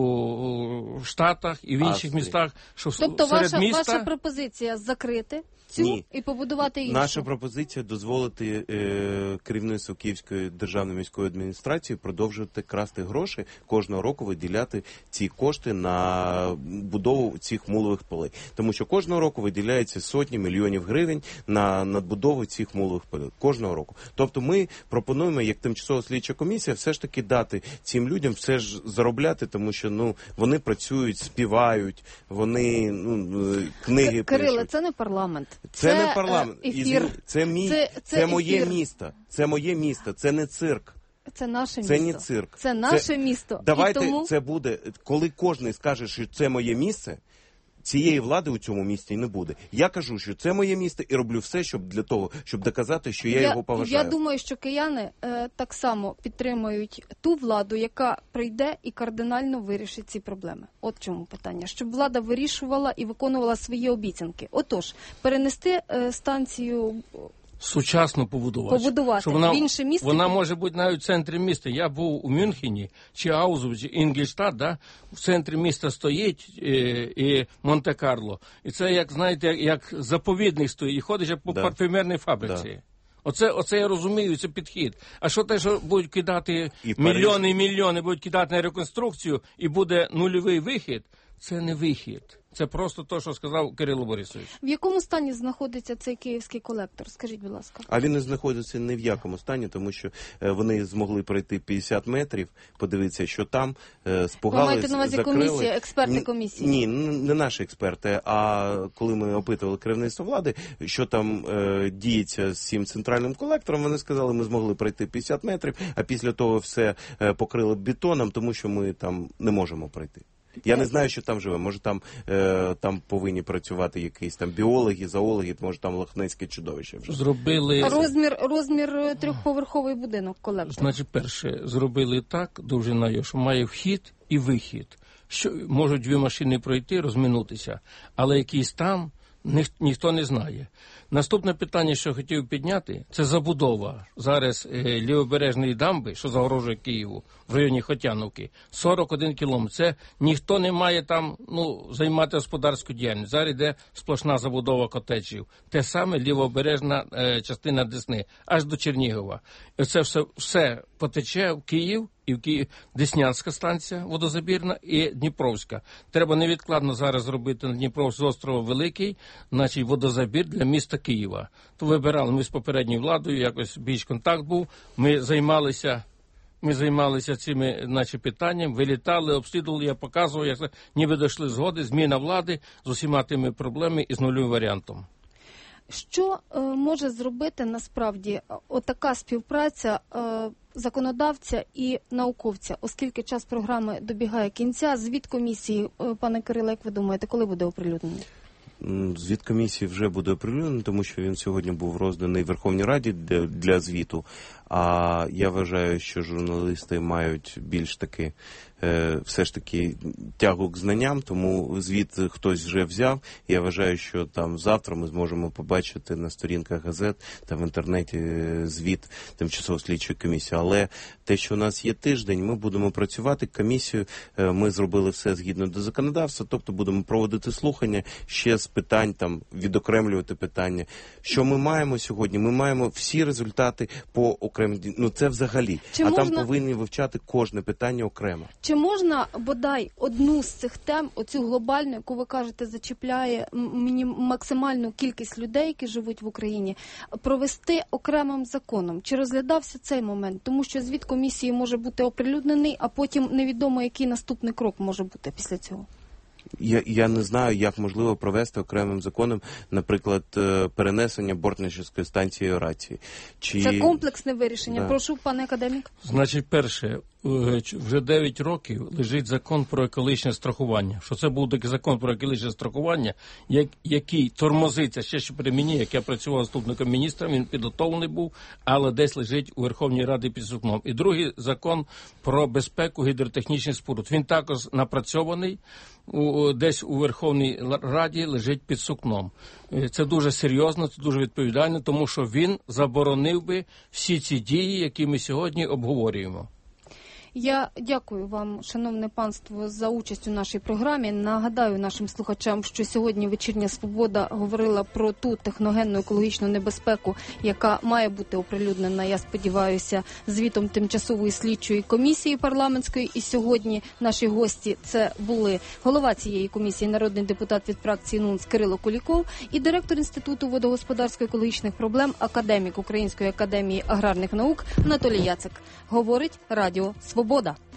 у Штатах і в інших містах. Що тобто серед ваша, міста... ваша пропозиція закрити цю Ні. і побудувати іншу? Наша пропозиція дозволити е, керівництву Київської державної міської адміністрації продовжувати красти гроші, кожного року виділяти ці кошти на будову цих мулових полей. Тому що кожного року виділяється сотні мільйонів гривень на надбудову цих мулових полей. Кожного року. Тобто ми пропонуємо, як тимчасова слідча комісія, все ж таки дати цим людям все ж заробляти, тому що ну вони працюють, співають, вони ну, книги Кириле, пишуть. це не парламент. Це, це не парламент. Ефір. Це, мій, це, це, це моє ефір. місто. Це моє місто. Це не цирк. Це наше це місто. Це не цирк. Це наше це... місто. Давайте І тому... це буде, коли кожен скаже, що це моє місце, цієї влади у цьому місті не буде. Я кажу, що це моє місто і роблю все, щоб для того, щоб доказати, що я, я його поважаю. Я думаю, що кияни е, так само підтримують ту владу, яка прийде і кардинально вирішить ці проблеми. От чому питання. Щоб влада вирішувала і виконувала свої обіцянки. Отож, перенести е, станцію... Сучасно побудувати. Побудувати. Вона, в інше місце. Вона може бути навіть в центрі міста. Я був у Мюнхені, чи Аузу, чи Інгельштадт, да? В центрі міста стоїть і, і Монте-Карло. І це, як, знаєте, як, як заповідник стоїть, і ходиш як по да. парфюмерній фабриці. Да. Оце, оце я розумію, це підхід. А що те, що будуть кидати і мільйони і мільйони, будуть кидати на реконструкцію, і буде нульовий вихід, це не вихід. Це просто те, що сказав Кирило Борисович. В якому стані знаходиться цей київський колектор? Скажіть, будь ласка. А він не знаходиться ні в якому стані, тому що вони змогли пройти п'ятдесят метрів, подивитися, що там, спугали, ви маєте на увазі закрили. Комісія, експерти комісії? Ні, не наші експерти, а коли ми опитували керівництво влади, що там е, діється з цим центральним колектором, вони сказали, ми змогли пройти п'ятдесят метрів, а після того все е, покрили бетоном, тому що ми там не можемо пройти. Я не знаю, що там живе. Може, там, е, там повинні працювати якісь там біологи, зоологи, може, там лохнецьке чудовище вже. Зробили... Розмір, розмір трьохповерховий будинок колектор. Значить, перше, зробили так, довжина його, що має вхід і вихід. Що, можуть дві машини пройти, розминутися, але якийсь там Ніх, ніхто не знає. Наступне питання, що хотів підняти, це забудова. Зараз е, лівобережної дамби, що загрожує Києву, в районі Хотяновки, сорок один кілометр. Це ніхто не має там ну, займати господарську діяльність. Зараз йде сплошна забудова котеджів. Те саме лівобережна е, частина Десни, аж до Чернігова. І це все, все потече в Київ, і в Київ Деснянська станція водозабірна і Дніпровська. Треба невідкладно зараз зробити на Дніпро з острова Великий, значить водозабір для міста Києва. То вибирали ми з попередньою владою, якось більш контакт був, ми займалися... Ми займалися цими значить, питанням, вилітали, обслідували, я показував, як ніби дійшли згоди, зміна влади з усіма тими проблемами і з нульовим варіантом. Що е, може зробити насправді отака співпраця е, законодавця і науковця, оскільки час програми добігає кінця? Звіт комісії, е, пане Кириле, як ви думаєте, коли буде оприлюднений? Звіт комісії вже буде оприлюднений, тому що він сьогодні був розданий Верховній Раді для, для звіту. А я вважаю, що журналісти мають більш таки все ж таки тягу к знанням, тому звіт хтось вже взяв. Я вважаю, що там завтра ми зможемо побачити на сторінках газет та в інтернеті звіт тимчасової слідчої комісії. Але те, що у нас є тиждень, ми будемо працювати комісію. Ми зробили все згідно до законодавства, тобто будемо проводити слухання ще з питань, там відокремлювати питання. Що ми маємо сьогодні? Ми маємо всі результати по окремим, ну це взагалі. Чи а можна... там повинні вивчати кожне питання окремо. Чи можна, бодай, одну з цих тем, оцю глобальну, яку ви кажете, зачіпляє мені максимальну кількість людей, які живуть в Україні, провести окремим законом? Чи розглядався цей момент? Тому що звіт комісії може бути оприлюднений, а потім невідомо, який наступний крок може бути після цього. Я, я не знаю, як можливо провести окремим законом, наприклад, перенесення бортницької станції Орації. Чи... Це комплексне вирішення. Да. Прошу, пане академік. Значить, перше, вже дев'ять років лежить закон про екологічне страхування. Що це був такий закон про екологічне страхування, який тормозиться ще ще при мені, як я працював заступником міністра, він підготовлений був, але десь лежить у Верховній Раді під сукном. І другий закон про безпеку гідротехнічних споруд. Він також напрацьований, десь у Верховній Раді лежить під сукном. Це дуже серйозно, це дуже відповідально, тому що він заборонив би всі ці дії, які ми сьогодні обговорюємо. Я дякую вам, шановне панство, за участь у нашій програмі. Нагадаю нашим слухачам, що сьогодні «Вечірня Свобода» говорила про ту техногенну екологічну небезпеку, яка має бути оприлюднена, я сподіваюся, звітом Тимчасової слідчої комісії парламентської. І сьогодні наші гості це були голова цієї комісії, народний депутат від фракції НУНС Кирило Куліков і директор Інституту водогосподарсько-екологічних проблем, академік Української академії аграрних наук Анатолій Яцик. Говорить Радіо Свобода.